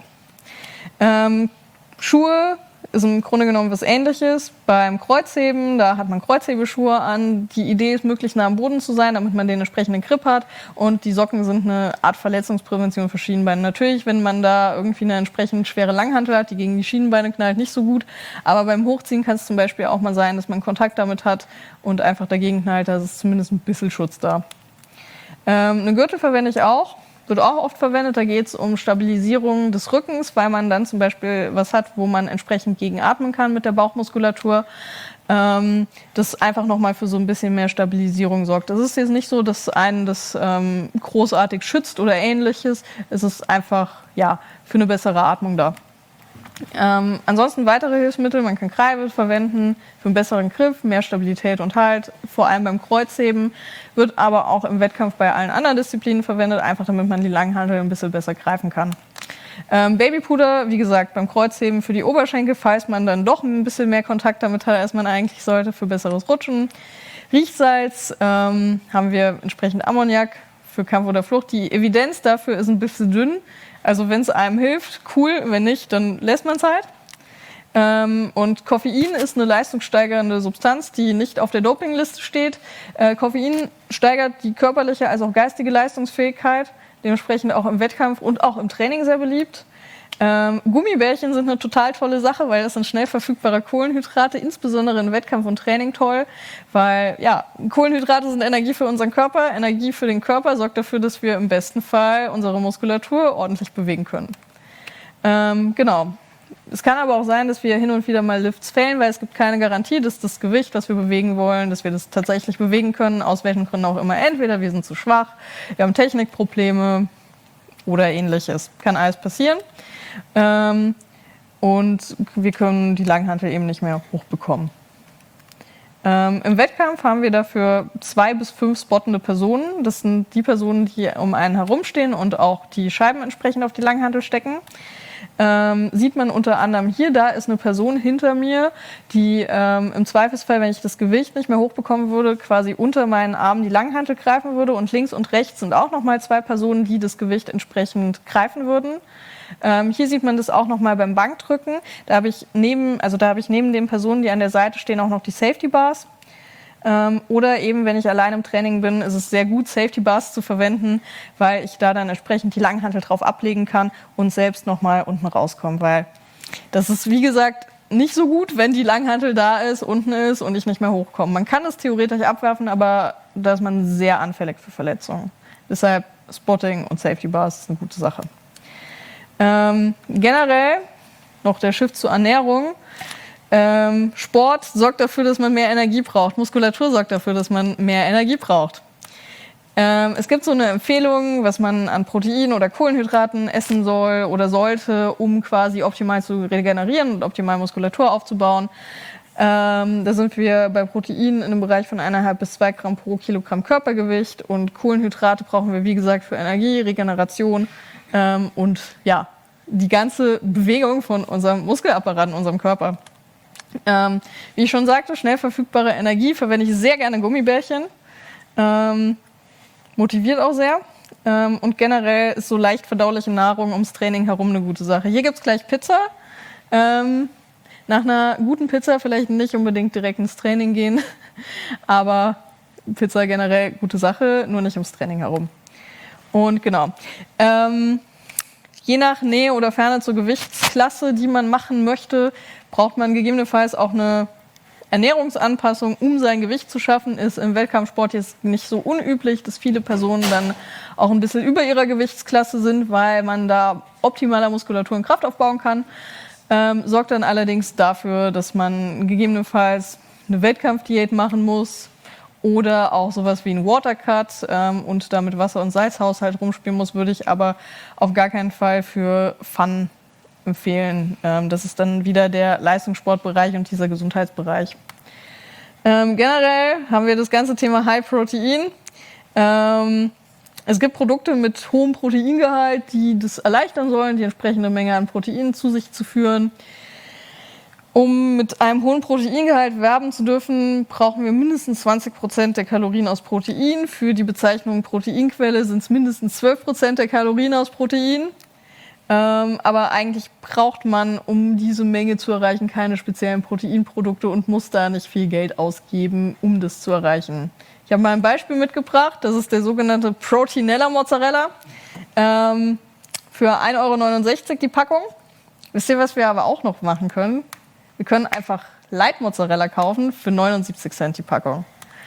Ähm, Schuhe ist im Grunde genommen was Ähnliches. Beim Kreuzheben, da hat man Kreuzhebeschuhe an. Die Idee ist, möglichst nah am Boden zu sein, damit man den entsprechenden Grip hat. Und die Socken sind eine Art Verletzungsprävention für Schienenbeine. Natürlich, wenn man da irgendwie eine entsprechend schwere Langhantel hat, die gegen die Schienenbeine knallt, nicht so gut. Aber beim Hochziehen kann es zum Beispiel auch mal sein, dass man Kontakt damit hat und einfach dagegen knallt. Da ist zumindest ein bisschen Schutz da. Ähm, eine Gürtel verwende ich auch. Wird auch oft verwendet, da geht es um Stabilisierung des Rückens, weil man dann zum Beispiel was hat, wo man entsprechend gegen atmen kann mit der Bauchmuskulatur. Ähm, das einfach nochmal für so ein bisschen mehr Stabilisierung sorgt. Das ist jetzt nicht so, dass einen das ähm, großartig schützt oder ähnliches. Es ist einfach ja, für eine bessere Atmung da. Ähm, ansonsten weitere Hilfsmittel, man kann Kreide verwenden für einen besseren Griff, mehr Stabilität und Halt, vor allem beim Kreuzheben, wird aber auch im Wettkampf bei allen anderen Disziplinen verwendet, einfach damit man die Langhantel ein bisschen besser greifen kann. Ähm, Babypuder, wie gesagt, beim Kreuzheben für die Oberschenkel, falls man dann doch ein bisschen mehr Kontakt damit hat, als man eigentlich sollte, für besseres Rutschen. Riechsalz ähm, haben wir entsprechend Ammoniak für Kampf oder Flucht. Die Evidenz dafür ist ein bisschen dünn. Also wenn es einem hilft, cool. Wenn nicht, dann lässt man es halt. Ähm, und Koffein ist eine leistungssteigernde Substanz, die nicht auf der Dopingliste steht. Äh, Koffein steigert die körperliche als auch geistige Leistungsfähigkeit, dementsprechend auch im Wettkampf und auch im Training sehr beliebt. Ähm, Gummibärchen sind eine total tolle Sache, weil das sind schnell verfügbare Kohlenhydrate, insbesondere im Wettkampf und Training toll, weil ja, Kohlenhydrate sind Energie für unseren Körper, Energie für den Körper sorgt dafür, dass wir im besten Fall unsere Muskulatur ordentlich bewegen können. Ähm, genau. Es kann aber auch sein, dass wir hin und wieder mal Lifts fehlen, weil es gibt keine Garantie, dass das Gewicht, was wir bewegen wollen, dass wir das tatsächlich bewegen können, aus welchen Gründen auch immer. Entweder wir sind zu schwach, wir haben Technikprobleme oder ähnliches. Kann alles passieren. Ähm, und wir können die Langhantel eben nicht mehr hochbekommen. Ähm, Im Wettkampf haben wir dafür zwei bis fünf spottende Personen. Das sind die Personen, die um einen herumstehen und auch die Scheiben entsprechend auf die Langhantel stecken. Ähm, sieht man unter anderem hier, da ist eine Person hinter mir, die ähm, im Zweifelsfall, wenn ich das Gewicht nicht mehr hochbekommen würde, quasi unter meinen Armen die Langhantel greifen würde. Und links und rechts sind auch nochmal zwei Personen, die das Gewicht entsprechend greifen würden. Ähm, hier sieht man das auch nochmal beim Bankdrücken. Da habe ich neben, also da habe ich neben den Personen, die an der Seite stehen, auch noch die Safety Bars. Ähm, oder eben, wenn ich allein im Training bin, ist es sehr gut, Safety Bars zu verwenden, weil ich da dann entsprechend die Langhantel drauf ablegen kann und selbst nochmal unten rauskomme. Weil das ist, wie gesagt, nicht so gut, wenn die Langhantel da ist, unten ist und ich nicht mehr hochkomme. Man kann es theoretisch abwerfen, aber da ist man sehr anfällig für Verletzungen. Deshalb Spotting und Safety Bars ist eine gute Sache. Ähm, generell noch der Shift zur Ernährung. Ähm, Sport sorgt dafür, dass man mehr Energie braucht. Muskulatur sorgt dafür, dass man mehr Energie braucht. Ähm, es gibt so eine Empfehlung, was man an Protein oder Kohlenhydraten essen soll oder sollte, um quasi optimal zu regenerieren und optimal Muskulatur aufzubauen. Ähm, da sind wir bei Protein in einem Bereich von eineinhalb bis zwei Gramm pro Kilogramm Körpergewicht und Kohlenhydrate brauchen wir, wie gesagt, für Energie, Regeneration ähm, und ja, die ganze Bewegung von unserem Muskelapparat in unserem Körper. Ähm, wie ich schon sagte, schnell verfügbare Energie verwende ich sehr gerne Gummibärchen. Ähm, motiviert auch sehr. Ähm, und generell ist so leicht verdauliche Nahrung ums Training herum eine gute Sache. Hier gibt es gleich Pizza. Ähm, nach einer guten Pizza vielleicht nicht unbedingt direkt ins Training gehen, aber Pizza generell gute Sache, nur nicht ums Training herum. Und genau. Ähm, je nach Nähe oder Ferne zur Gewichtsklasse, die man machen möchte, braucht man gegebenenfalls auch eine Ernährungsanpassung, um sein Gewicht zu schaffen. Ist im Wettkampfsport jetzt nicht so unüblich, dass viele Personen dann auch ein bisschen über ihrer Gewichtsklasse sind, weil man da optimaler Muskulatur und Kraft aufbauen kann. Ähm, sorgt dann allerdings dafür, dass man gegebenenfalls eine Wettkampfdiät machen muss oder auch sowas wie ein Watercut ähm, und damit Wasser- und Salzhaushalt rumspielen muss, würde ich aber auf gar keinen Fall für Fun empfehlen. Ähm, das ist dann wieder der Leistungssportbereich und dieser Gesundheitsbereich. Ähm, generell haben wir das ganze Thema High Protein. Ähm, es gibt Produkte mit hohem Proteingehalt, die das erleichtern sollen, die entsprechende Menge an Proteinen zu sich zu führen. Um mit einem hohen Proteingehalt werben zu dürfen, brauchen wir mindestens zwanzig Prozent der Kalorien aus Protein. Für die Bezeichnung Proteinquelle sind es mindestens zwölf Prozent der Kalorien aus Protein. Ähm, aber eigentlich braucht man, um diese Menge zu erreichen, keine speziellen Proteinprodukte und muss da nicht viel Geld ausgeben, um das zu erreichen. Ich habe mal ein Beispiel mitgebracht. Das ist der sogenannte Proteinella Mozzarella. Ähm, für ein Euro neunundsechzig die Packung. Wisst ihr, was wir aber auch noch machen können? Wir können einfach Light Mozzarella kaufen für neunundsiebzig Cent die Packung.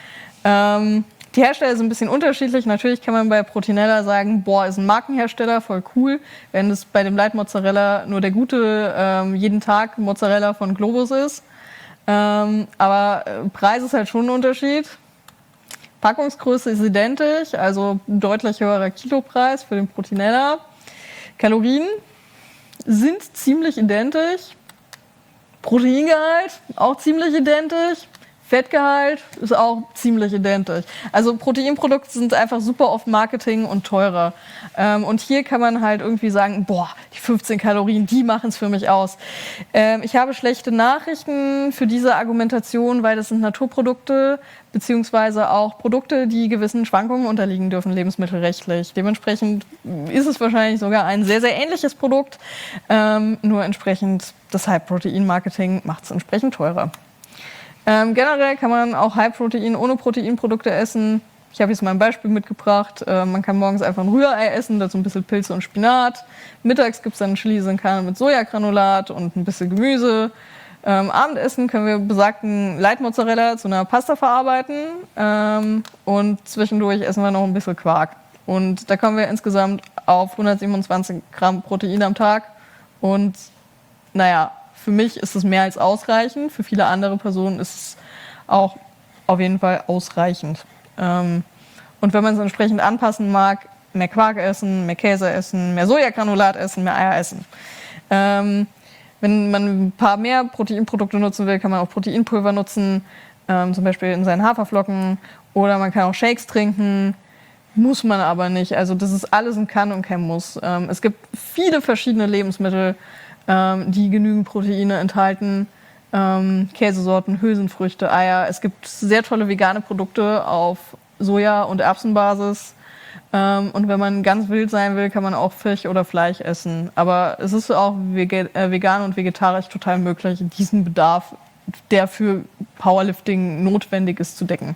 Ähm, die Hersteller sind ein bisschen unterschiedlich. Natürlich kann man bei Proteinella sagen, boah, ist ein Markenhersteller, voll cool. Wenn es bei dem Light Mozzarella nur der gute ähm, jeden Tag Mozzarella von Globus ist. Ähm, aber äh, Preis ist halt schon ein Unterschied. Packungsgröße ist identisch, also ein deutlich höherer Kilopreis für den Proteinella. Kalorien sind ziemlich identisch. Proteingehalt auch ziemlich identisch. Fettgehalt ist auch ziemlich identisch. Also Proteinprodukte sind einfach super oft Marketing und teurer. Ähm, und hier kann man halt irgendwie sagen, boah, die fünfzehn Kalorien, die machen es für mich aus. Ähm, ich habe schlechte Nachrichten für diese Argumentation, weil das sind Naturprodukte, beziehungsweise auch Produkte, die gewissen Schwankungen unterliegen dürfen, lebensmittelrechtlich. Dementsprechend ist es wahrscheinlich sogar ein sehr, sehr ähnliches Produkt. Ähm, nur entsprechend das High-Protein-Marketing macht es entsprechend teurer. Ähm, generell kann man auch High-Protein ohne Proteinprodukte essen. Ich habe jetzt mal ein Beispiel mitgebracht. Äh, man kann morgens einfach ein Rührei essen, dazu ein bisschen Pilze und Spinat. Mittags gibt es dann Chili sin Carne mit Sojagranulat und ein bisschen Gemüse. Ähm, Abendessen können wir besagten Light Mozzarella zu einer Pasta verarbeiten. Ähm, und zwischendurch essen wir noch ein bisschen Quark. Und da kommen wir insgesamt auf hundertsiebenundzwanzig Gramm Protein am Tag. Und naja, für mich ist es mehr als ausreichend. Für viele andere Personen ist es auch auf jeden Fall ausreichend. Ähm, und wenn man es entsprechend anpassen mag, mehr Quark essen, mehr Käse essen, mehr Sojagranulat essen, mehr Eier essen. Ähm, wenn man ein paar mehr Proteinprodukte nutzen will, kann man auch Proteinpulver nutzen, ähm, zum Beispiel in seinen Haferflocken. Oder man kann auch Shakes trinken. Muss man aber nicht. Also das ist alles ein Kann und kein Muss. Ähm, es gibt viele verschiedene Lebensmittel, die genügend Proteine enthalten. Ähm, Käsesorten, Hülsenfrüchte, Eier. Es gibt sehr tolle vegane Produkte auf Soja- und Erbsenbasis. Ähm, und wenn man ganz wild sein will, kann man auch Fisch oder Fleisch essen. Aber es ist auch vege- äh, vegan und vegetarisch total möglich, diesen Bedarf, der für Powerlifting notwendig ist, zu decken.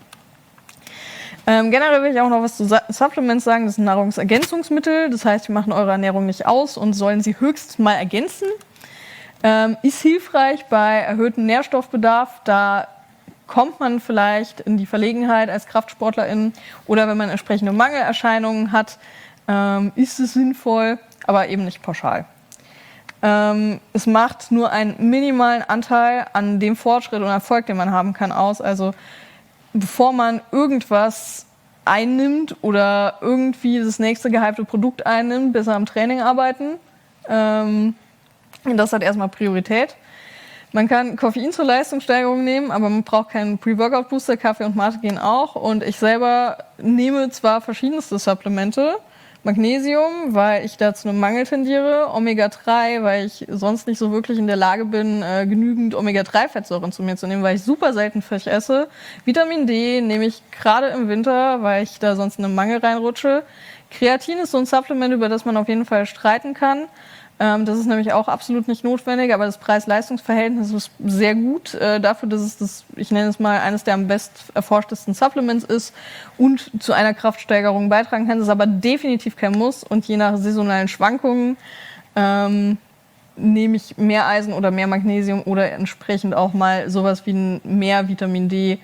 Ähm, generell will ich auch noch was zu Supplements sagen. Das sind Nahrungsergänzungsmittel. Das heißt, die machen eure Ernährung nicht aus und sollen sie höchstens mal ergänzen. Ähm, ist hilfreich bei erhöhtem Nährstoffbedarf. Da kommt man vielleicht in die Verlegenheit als Kraftsportlerin oder wenn man entsprechende Mangelerscheinungen hat, ähm, ist es sinnvoll, aber eben nicht pauschal. Ähm, es macht nur einen minimalen Anteil an dem Fortschritt und Erfolg, den man haben kann, aus. Also bevor man irgendwas einnimmt oder irgendwie das nächste gehypte Produkt einnimmt, besser am Training arbeiten. Ähm, das hat erstmal Priorität. Man kann Koffein zur Leistungssteigerung nehmen, aber man braucht keinen Pre-Workout-Booster. Kaffee und Mate gehen auch. Und ich selber nehme zwar verschiedenste Supplemente, Magnesium, weil ich da zu einem Mangel tendiere, Omega drei, weil ich sonst nicht so wirklich in der Lage bin, äh, genügend Omega drei Fettsäuren zu mir zu nehmen, weil ich super selten Fisch esse. Vitamin D nehme ich gerade im Winter, weil ich da sonst in einen Mangel reinrutsche. Kreatin ist so ein Supplement, über das man auf jeden Fall streiten kann. Ähm, das ist nämlich auch absolut nicht notwendig, aber das Preis-Leistungs-Verhältnis ist sehr gut äh, dafür, dass es das, ich nenne es mal, eines der am best erforschtesten Supplements ist und zu einer Kraftsteigerung beitragen kann. Das ist aber definitiv kein Muss und je nach saisonalen Schwankungen ähm, nehme ich mehr Eisen oder mehr Magnesium oder entsprechend auch mal sowas wie ein mehr Vitamin D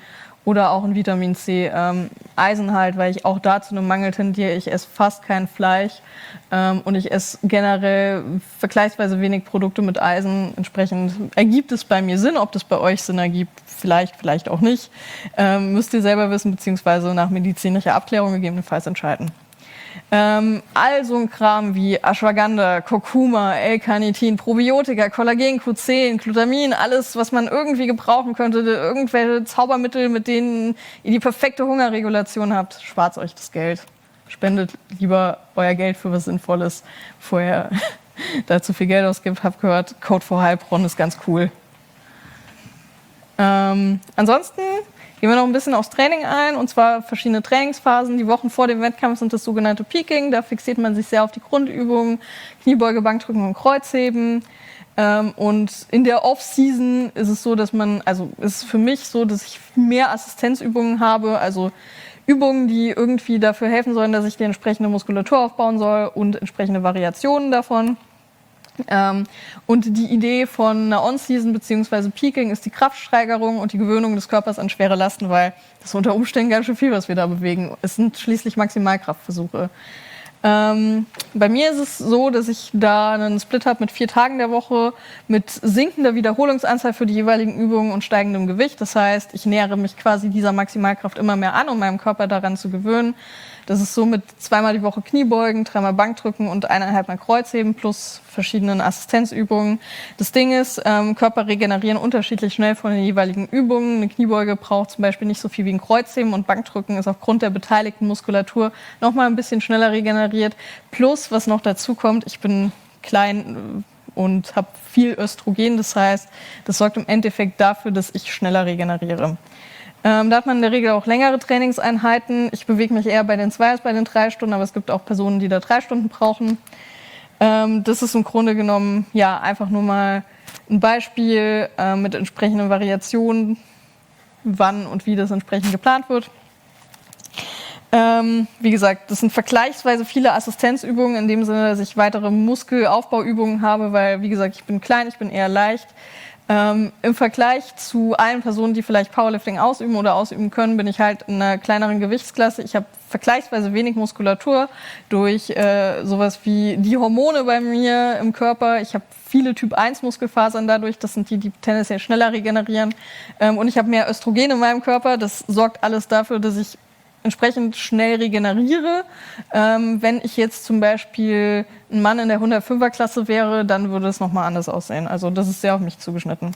oder auch ein Vitamin C. Ähm, Eisen halt, weil ich auch da zu einem Mangel tendiere. Ich esse fast kein Fleisch ähm, und ich esse generell vergleichsweise wenig Produkte mit Eisen. Entsprechend ergibt es bei mir Sinn. Ob das bei euch Sinn ergibt, vielleicht, vielleicht auch nicht. Ähm, müsst ihr selber wissen, beziehungsweise nach medizinischer Abklärung gegebenenfalls entscheiden. Ähm, all so ein Kram wie Ashwagandha, Kurkuma, L-Carnitin, Probiotika, Kollagen, Q zehn, Glutamin, alles, was man irgendwie gebrauchen könnte, irgendwelche Zaubermittel, mit denen ihr die perfekte Hungerregulation habt, spart euch das Geld. Spendet lieber euer Geld für was Sinnvolles, bevor ihr da zu viel Geld ausgibt. Hab gehört, Code for Heilbronn ist ganz cool. Ähm, ansonsten gehen wir noch ein bisschen aufs Training ein, und zwar verschiedene Trainingsphasen. Die Wochen vor dem Wettkampf sind das sogenannte Peaking. Da fixiert man sich sehr auf die Grundübungen, Kniebeuge, Bankdrücken und Kreuzheben. Ähm, und in der Off-Season ist es so, dass man, also ist es für mich so, dass ich mehr Assistenzübungen habe, also Übungen, die irgendwie dafür helfen sollen, dass ich die entsprechende Muskulatur aufbauen soll und entsprechende Variationen davon. Ähm, und die Idee von einer On-Season bzw. Peaking ist die Kraftsteigerung und die Gewöhnung des Körpers an schwere Lasten, weil das ist unter Umständen ganz schön viel, was wir da bewegen. Es sind schließlich Maximalkraftversuche. Ähm, bei mir ist es so, dass ich da einen Split habe mit vier Tagen der Woche, mit sinkender Wiederholungsanzahl für die jeweiligen Übungen und steigendem Gewicht. Das heißt, ich nähere mich quasi dieser Maximalkraft immer mehr an, um meinem Körper daran zu gewöhnen. Das ist so mit zweimal die Woche Kniebeugen, dreimal Bankdrücken und eineinhalb Mal Kreuzheben plus verschiedenen Assistenzübungen. Das Ding ist, ähm, Körper regenerieren unterschiedlich schnell von den jeweiligen Übungen. Eine Kniebeuge braucht zum Beispiel nicht so viel wie ein Kreuzheben, und Bankdrücken ist aufgrund der beteiligten Muskulatur noch mal ein bisschen schneller regeneriert. Plus, was noch dazu kommt, ich bin klein und habe viel Östrogen. Das heißt, das sorgt im Endeffekt dafür, dass ich schneller regeneriere. Ähm, da hat man in der Regel auch längere Trainingseinheiten. Ich bewege mich eher bei den zwei als bei den drei Stunden, aber es gibt auch Personen, die da drei Stunden brauchen. Ähm, das ist im Grunde genommen ja einfach nur mal ein Beispiel äh, mit entsprechenden Variationen, wann und wie das entsprechend geplant wird. Ähm, wie gesagt, das sind vergleichsweise viele Assistenzübungen, in dem Sinne, dass ich weitere Muskelaufbauübungen habe, weil, wie gesagt, ich bin klein, ich bin eher leicht. Ähm, Im Vergleich zu allen Personen, die vielleicht Powerlifting ausüben oder ausüben können, bin ich halt in einer kleineren Gewichtsklasse. Ich habe vergleichsweise wenig Muskulatur durch äh, sowas wie die Hormone bei mir im Körper. Ich habe viele Typ eins Muskelfasern dadurch, das sind die, die tendenziell schneller regenerieren. Ähm, und ich habe mehr Östrogen in meinem Körper. Das sorgt alles dafür, dass ich entsprechend schnell regeneriere. Ähm, wenn ich jetzt zum Beispiel ein Mann in der hundertfünfer Klasse wäre, dann würde es nochmal anders aussehen. Also das ist sehr auf mich zugeschnitten.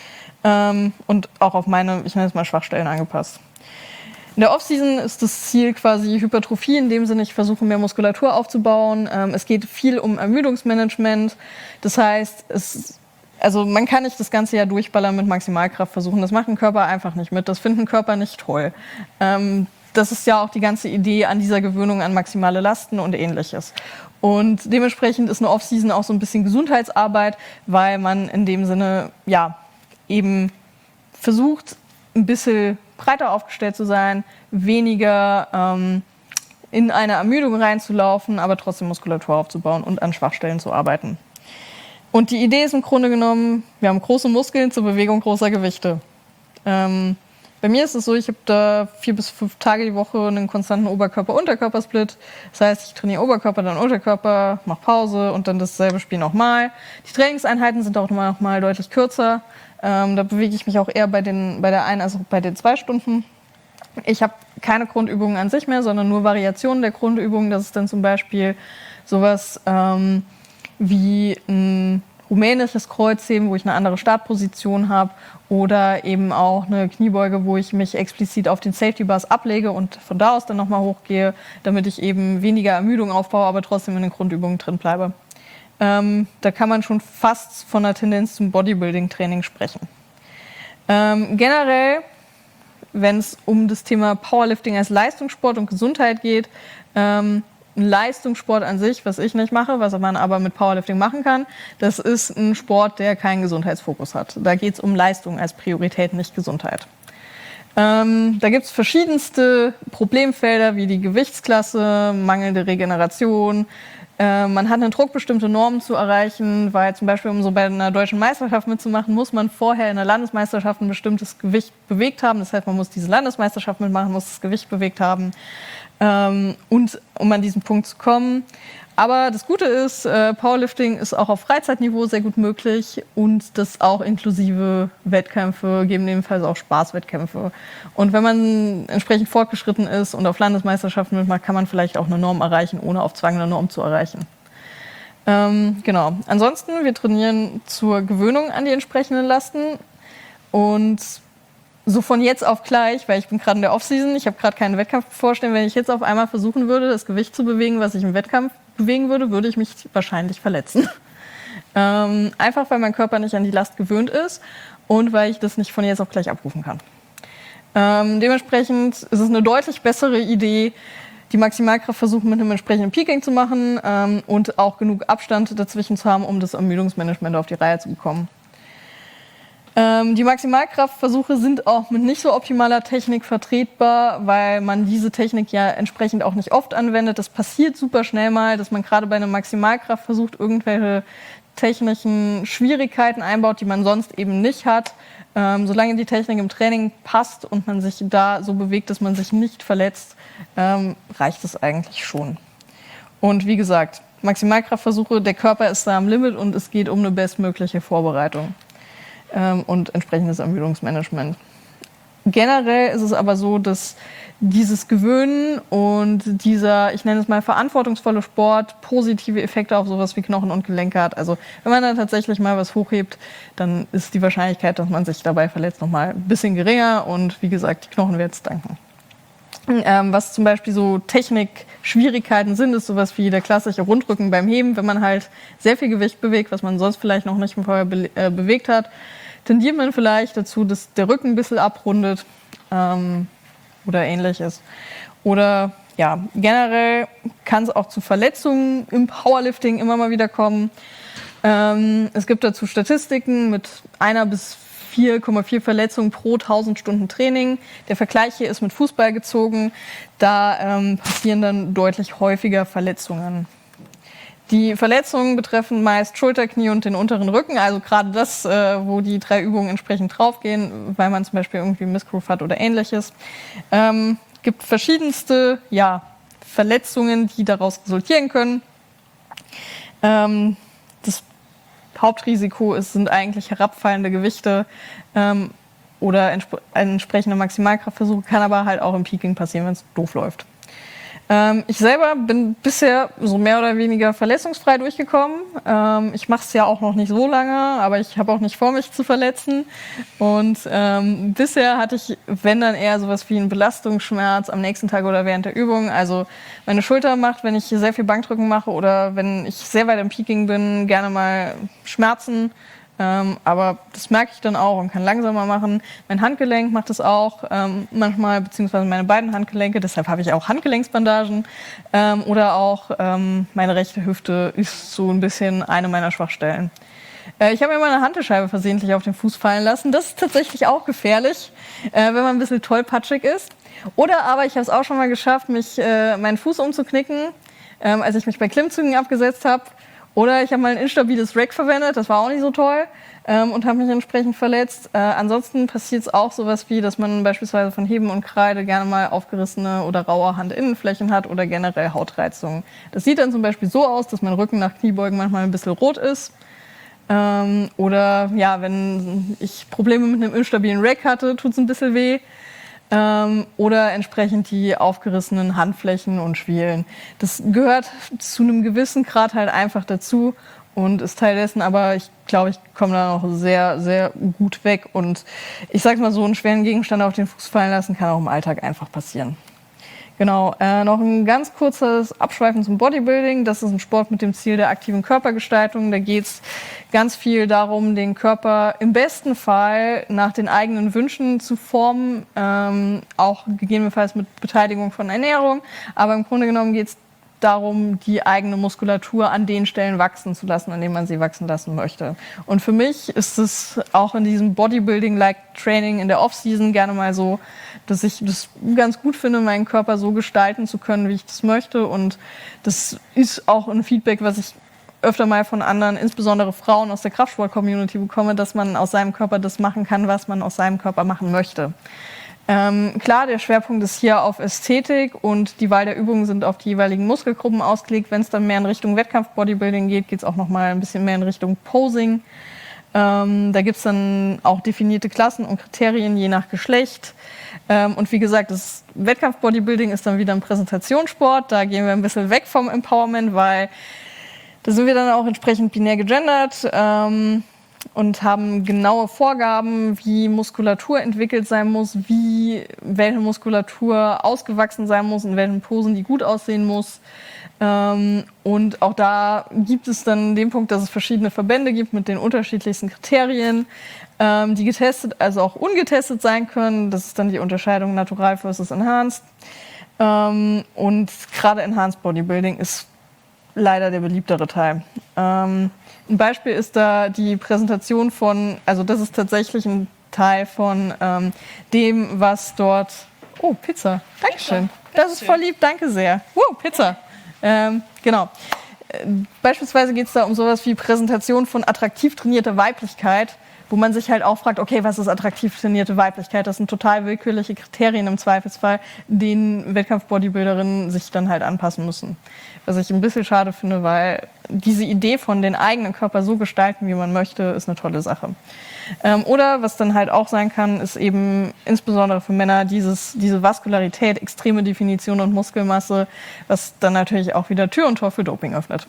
Ähm, und auch auf meine, ich nenne es mal Schwachstellen angepasst. In der Offseason ist das Ziel quasi Hypertrophie, in dem Sinne, ich versuche mehr Muskulatur aufzubauen. Ähm, es geht viel um Ermüdungsmanagement. Das heißt, es Also man kann nicht das ganze Jahr durchballern mit Maximalkraft versuchen. Das macht ein Körper einfach nicht mit. Das findet ein Körper nicht toll. Ähm, das ist ja auch die ganze Idee an dieser Gewöhnung an maximale Lasten und Ähnliches. Und dementsprechend ist eine Off-Season auch so ein bisschen Gesundheitsarbeit, weil man in dem Sinne ja eben versucht, ein bisschen breiter aufgestellt zu sein, weniger ähm, in eine Ermüdung reinzulaufen, aber trotzdem Muskulatur aufzubauen und an Schwachstellen zu arbeiten. Und die Idee ist im Grunde genommen, wir haben große Muskeln zur Bewegung großer Gewichte. Ähm, bei mir ist es so, ich habe da vier bis fünf Tage die Woche einen konstanten Oberkörper-Unterkörper-Split. Das heißt, ich trainiere Oberkörper, dann Unterkörper, mache Pause und dann dasselbe Spiel nochmal. Die Trainingseinheiten sind auch noch mal deutlich kürzer. Ähm, da bewege ich mich auch eher bei, den, bei der einen als auch bei den zwei Stunden. Ich habe keine Grundübungen an sich mehr, sondern nur Variationen der Grundübungen. Das ist dann zum Beispiel sowas ähm, wie ein rumänisches Kreuzheben, wo ich eine andere Startposition habe, oder eben auch eine Kniebeuge, wo ich mich explizit auf den Safety Bars ablege und von da aus dann nochmal hochgehe, damit ich eben weniger Ermüdung aufbaue, aber trotzdem in den Grundübungen drin bleibe. Ähm, da kann man schon fast von einer Tendenz zum Bodybuilding-Training sprechen. Ähm, generell, wenn es um das Thema Powerlifting als Leistungssport und Gesundheit geht, ähm, ein Leistungssport an sich, was ich nicht mache, was man aber mit Powerlifting machen kann, das ist ein Sport, der keinen Gesundheitsfokus hat. Da geht es um Leistung als Priorität, nicht Gesundheit. Ähm, da gibt es verschiedenste Problemfelder wie die Gewichtsklasse, mangelnde Regeneration. Äh, man hat einen Druck, bestimmte Normen zu erreichen, weil zum Beispiel, um so bei einer deutschen Meisterschaft mitzumachen, muss man vorher in der Landesmeisterschaft ein bestimmtes Gewicht bewegt haben. Das heißt, man muss diese Landesmeisterschaft mitmachen, muss das Gewicht bewegt haben. Ähm, und um an diesen Punkt zu kommen. Aber das Gute ist, äh, Powerlifting ist auch auf Freizeitniveau sehr gut möglich und das auch inklusive Wettkämpfe, gegebenenfalls auch Spaßwettkämpfe. Und wenn man entsprechend fortgeschritten ist und auf Landesmeisterschaften mitmacht, kann man vielleicht auch eine Norm erreichen, ohne auf Zwang eine Norm zu erreichen. Ähm, genau. Ansonsten, wir trainieren zur Gewöhnung an die entsprechenden Lasten und so von jetzt auf gleich, weil ich bin gerade in der Offseason, ich habe gerade keinen Wettkampf bevorstehen, wenn ich jetzt auf einmal versuchen würde, das Gewicht zu bewegen, was ich im Wettkampf bewegen würde, würde ich mich wahrscheinlich verletzen. ähm, einfach, weil mein Körper nicht an die Last gewöhnt ist und weil ich das nicht von jetzt auf gleich abrufen kann. Ähm, dementsprechend ist es eine deutlich bessere Idee, die Maximalkraft versuchen mit einem entsprechenden Peaking zu machen ähm, und auch genug Abstand dazwischen zu haben, um das Ermüdungsmanagement auf die Reihe zu bekommen. Ähm, die Maximalkraftversuche sind auch mit nicht so optimaler Technik vertretbar, weil man diese Technik ja entsprechend auch nicht oft anwendet. Das passiert super schnell mal, dass man gerade bei einem Maximalkraftversuch irgendwelche technischen Schwierigkeiten einbaut, die man sonst eben nicht hat. Ähm, solange die Technik im Training passt und man sich da so bewegt, dass man sich nicht verletzt, ähm, reicht es eigentlich schon. Und wie gesagt, Maximalkraftversuche, der Körper ist da am Limit und es geht um eine bestmögliche Vorbereitung und entsprechendes Ermüdungsmanagement. Generell ist es aber so, dass dieses Gewöhnen und dieser, ich nenne es mal, verantwortungsvolle Sport positive Effekte auf sowas wie Knochen und Gelenke hat. Also wenn man dann tatsächlich mal was hochhebt, dann ist die Wahrscheinlichkeit, dass man sich dabei verletzt, nochmal ein bisschen geringer und wie gesagt, die Knochen werden es danken. Ähm, was zum Beispiel so Technik-Schwierigkeiten sind, ist sowas wie der klassische Rundrücken beim Heben, wenn man halt sehr viel Gewicht bewegt, was man sonst vielleicht noch nicht vorher be- äh, bewegt hat, tendiert man vielleicht dazu, dass der Rücken ein bisschen abrundet ähm, oder ähnliches. Oder ja, generell kann es auch zu Verletzungen im Powerlifting immer mal wieder kommen. Ähm, es gibt dazu Statistiken mit einer bis vier Komma vier Verletzungen pro tausend Stunden Training. Der Vergleich hier ist mit Fußball gezogen. Da ähm, passieren dann deutlich häufiger Verletzungen. Die Verletzungen betreffen meist Schulter, Knie und den unteren Rücken, also gerade das, äh, wo die drei Übungen entsprechend draufgehen, weil man zum Beispiel irgendwie Missgroove hat oder ähnliches. Ähm, gibt verschiedenste ja, Verletzungen, die daraus resultieren können. Ähm, das Hauptrisiko ist, sind eigentlich herabfallende Gewichte ähm, oder entsp- ein entsprechender Maximalkraftversuch, kann aber halt auch im Peaking passieren, wenn es doof läuft. Ähm, ich selber bin bisher so mehr oder weniger verletzungsfrei durchgekommen. Ähm, ich mache es ja auch noch nicht so lange, aber ich habe auch nicht vor, mich zu verletzen. Und ähm, bisher hatte ich, wenn dann eher sowas wie einen Belastungsschmerz am nächsten Tag oder während der Übung. Also meine Schulter macht, wenn ich sehr viel Bankdrücken mache oder wenn ich sehr weit im Peaking bin, gerne mal Schmerzen. Ähm, aber das merke ich dann auch und kann langsamer machen. Mein Handgelenk macht das auch ähm, manchmal, beziehungsweise meine beiden Handgelenke. Deshalb habe ich auch Handgelenksbandagen. Ähm, oder auch ähm, meine rechte Hüfte ist so ein bisschen eine meiner Schwachstellen. Äh, ich habe mir meine Hantelscheibe versehentlich auf den Fuß fallen lassen. Das ist tatsächlich auch gefährlich, äh, wenn man ein bisschen tollpatschig ist. Oder aber ich habe es auch schon mal geschafft, mich äh, meinen Fuß umzuknicken, ähm, als ich mich bei Klimmzügen abgesetzt habe. Oder ich habe mal ein instabiles Rack verwendet, das war auch nicht so toll ähm, und habe mich entsprechend verletzt. Äh, ansonsten passiert es auch sowas wie, dass man beispielsweise von Heben und Kreide gerne mal aufgerissene oder raue Handinnenflächen hat oder generell Hautreizungen. Das sieht dann zum Beispiel so aus, dass mein Rücken nach Kniebeugen manchmal ein bisschen rot ist. Ähm, oder ja, wenn ich Probleme mit einem instabilen Rack hatte, tut es ein bisschen weh. Ähm, oder entsprechend die aufgerissenen Handflächen und Schwielen. Das gehört zu einem gewissen Grad halt einfach dazu und ist Teil dessen, aber ich glaube, ich komme da noch sehr, sehr gut weg. Und ich sag mal so, einen schweren Gegenstand auf den Fuß fallen lassen, kann auch im Alltag einfach passieren. Genau, äh, noch ein ganz kurzes Abschweifen zum Bodybuilding. Das ist ein Sport mit dem Ziel der aktiven Körpergestaltung. Da geht es ganz viel darum, den Körper im besten Fall nach den eigenen Wünschen zu formen, ähm, auch gegebenenfalls mit Beteiligung von Ernährung. Aber im Grunde genommen geht es darum, die eigene Muskulatur an den Stellen wachsen zu lassen, an denen man sie wachsen lassen möchte. Und für mich ist es auch in diesem Bodybuilding-like Training in der Off-Season gerne mal so, dass ich das ganz gut finde, meinen Körper so gestalten zu können, wie ich das möchte. Und das ist auch ein Feedback, was ich öfter mal von anderen, insbesondere Frauen aus der Kraftsport-Community bekomme, dass man aus seinem Körper das machen kann, was man aus seinem Körper machen möchte. Ähm, klar, der Schwerpunkt ist hier auf Ästhetik und die Wahl der Übungen sind auf die jeweiligen Muskelgruppen ausgelegt. Wenn es dann mehr in Richtung Wettkampf-Bodybuilding geht, geht es auch noch mal ein bisschen mehr in Richtung Posing. Ähm, da gibt es dann auch definierte Klassen und Kriterien je nach Geschlecht. Ähm, und wie gesagt, das Wettkampf-Bodybuilding ist dann wieder ein Präsentationssport. Da gehen wir ein bisschen weg vom Empowerment, weil da sind wir dann auch entsprechend binär gegendert ähm, und haben genaue Vorgaben, wie Muskulatur entwickelt sein muss, wie welche Muskulatur ausgewachsen sein muss, in welchen Posen die gut aussehen muss. Ähm, und auch da gibt es dann den Punkt, dass es verschiedene Verbände gibt mit den unterschiedlichsten Kriterien, ähm, die getestet, also auch ungetestet sein können. Das ist dann die Unterscheidung Natural versus Enhanced. Ähm, und gerade Enhanced Bodybuilding ist leider der beliebtere Teil. Ähm, ein Beispiel ist da die Präsentation von, also das ist tatsächlich ein Teil von ähm, dem, was dort, oh, Pizza, Dankeschön, das ist voll lieb, danke sehr. Wow, Pizza, ähm, genau. Äh, beispielsweise geht es da um sowas wie Präsentation von attraktiv trainierter Weiblichkeit, wo man sich halt auch fragt, okay, was ist attraktiv trainierte Weiblichkeit? Das sind total willkürliche Kriterien im Zweifelsfall, denen Wettkampf-Bodybuilderinnen sich dann halt anpassen müssen. Was ich ein bisschen schade finde, weil diese Idee von den eigenen Körper so gestalten, wie man möchte, ist eine tolle Sache. Ähm, oder was dann halt auch sein kann, ist eben insbesondere für Männer dieses, diese Vaskularität, extreme Definition und Muskelmasse, was dann natürlich auch wieder Tür und Tor für Doping öffnet.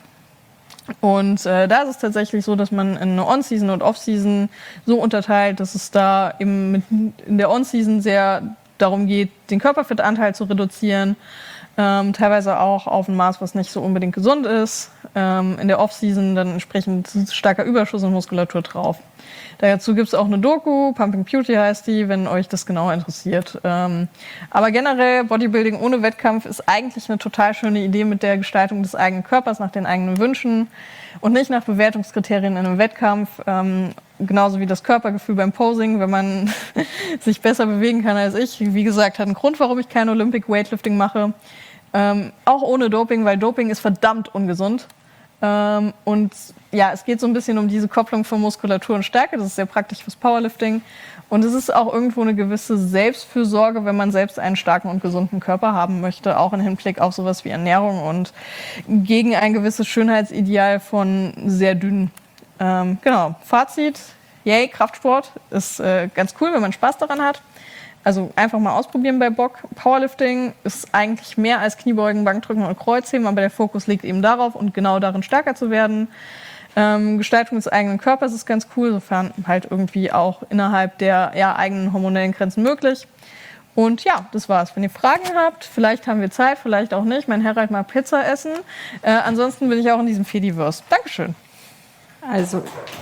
Und äh, da ist es tatsächlich so, dass man in eine On-Season und Off-Season so unterteilt, dass es da eben mit, in der On-Season sehr darum geht, den Körperfettanteil zu reduzieren, ähm, teilweise auch auf ein Maß, was nicht so unbedingt gesund ist. Ähm, in der Off-Season dann entsprechend starker Überschuss an Muskulatur drauf. Dazu gibt es auch eine Doku, Pumping Beauty heißt die, wenn euch das genauer interessiert. Ähm, aber generell, Bodybuilding ohne Wettkampf ist eigentlich eine total schöne Idee mit der Gestaltung des eigenen Körpers nach den eigenen Wünschen und nicht nach Bewertungskriterien in einem Wettkampf. Ähm, genauso wie das Körpergefühl beim Posing, wenn man sich besser bewegen kann als ich. Wie gesagt, hat einen Grund, warum ich kein Olympic Weightlifting mache. Ähm, auch ohne Doping, weil Doping ist verdammt ungesund. Ähm, und ja, es geht so ein bisschen um diese Kopplung von Muskulatur und Stärke. Das ist sehr praktisch fürs Powerlifting. Und es ist auch irgendwo eine gewisse Selbstfürsorge, wenn man selbst einen starken und gesunden Körper haben möchte, auch im Hinblick auf sowas wie Ernährung und gegen ein gewisses Schönheitsideal von sehr dünnen. Ähm, genau, Fazit, yay, Kraftsport ist äh, ganz cool, wenn man Spaß daran hat. Also einfach mal ausprobieren bei Bock. Powerlifting ist eigentlich mehr als Kniebeugen, Bankdrücken und Kreuzheben, aber der Fokus liegt eben darauf und genau darin stärker zu werden. Ähm, Gestaltung des eigenen Körpers ist ganz cool, sofern halt irgendwie auch innerhalb der ja, eigenen hormonellen Grenzen möglich. Und ja, das war's. Wenn ihr Fragen habt, vielleicht haben wir Zeit, vielleicht auch nicht. Mein Herr halt mal Pizza essen. Äh, ansonsten bin ich auch in diesem Fediverse. Dankeschön. Also,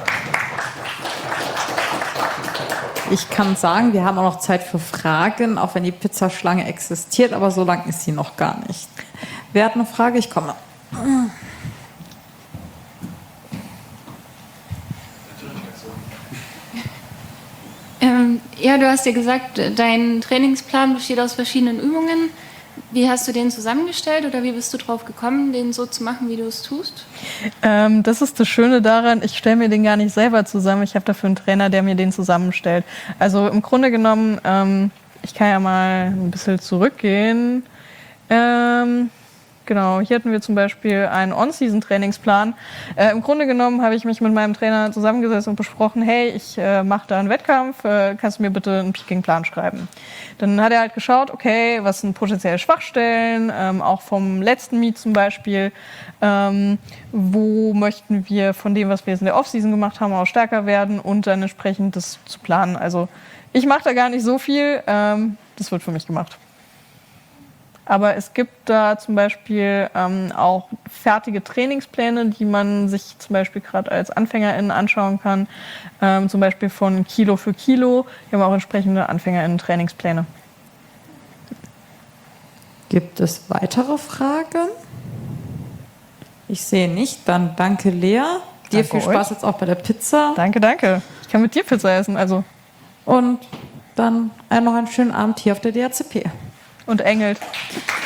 ich kann sagen, wir haben auch noch Zeit für Fragen, auch wenn die Pizzaschlange existiert, aber so lang ist sie noch gar nicht. Wer hat eine Frage? Ich komme. Ähm, ja, du hast ja gesagt, dein Trainingsplan besteht aus verschiedenen Übungen. Wie hast du den zusammengestellt oder wie bist du drauf gekommen, den so zu machen, wie du es tust? Ähm, das ist das Schöne daran, ich stelle mir den gar nicht selber zusammen. Ich habe dafür einen Trainer, der mir den zusammenstellt. Also im Grunde genommen, ähm, ich kann ja mal ein bisschen zurückgehen. Ähm, Genau, hier hatten wir zum Beispiel einen On-Season-Trainingsplan. Äh, Im Grunde genommen habe ich mich mit meinem Trainer zusammengesetzt und besprochen, hey, ich äh, mache da einen Wettkampf, äh, kannst du mir bitte einen Peaking-Plan schreiben? Dann hat er halt geschaut, okay, was sind potenzielle Schwachstellen, ähm, auch vom letzten Meet zum Beispiel, ähm, wo möchten wir von dem, was wir jetzt in der Off-Season gemacht haben, auch stärker werden und dann entsprechend das zu planen. Also ich mache da gar nicht so viel, ähm, das wird für mich gemacht. Aber es gibt da zum Beispiel ähm, auch fertige Trainingspläne, die man sich zum Beispiel gerade als AnfängerInnen anschauen kann. Ähm, zum Beispiel von Kilo für Kilo. Wir haben auch entsprechende AnfängerInnen-Trainingspläne. Gibt es weitere Fragen? Ich sehe nicht. Dann danke, Lea. Dir Danke viel Spaß euch. jetzt auch bei der Pizza. Danke, danke. Ich kann mit dir Pizza essen, also. Und dann noch einen schönen Abend hier auf der D H C P. Und Engelt.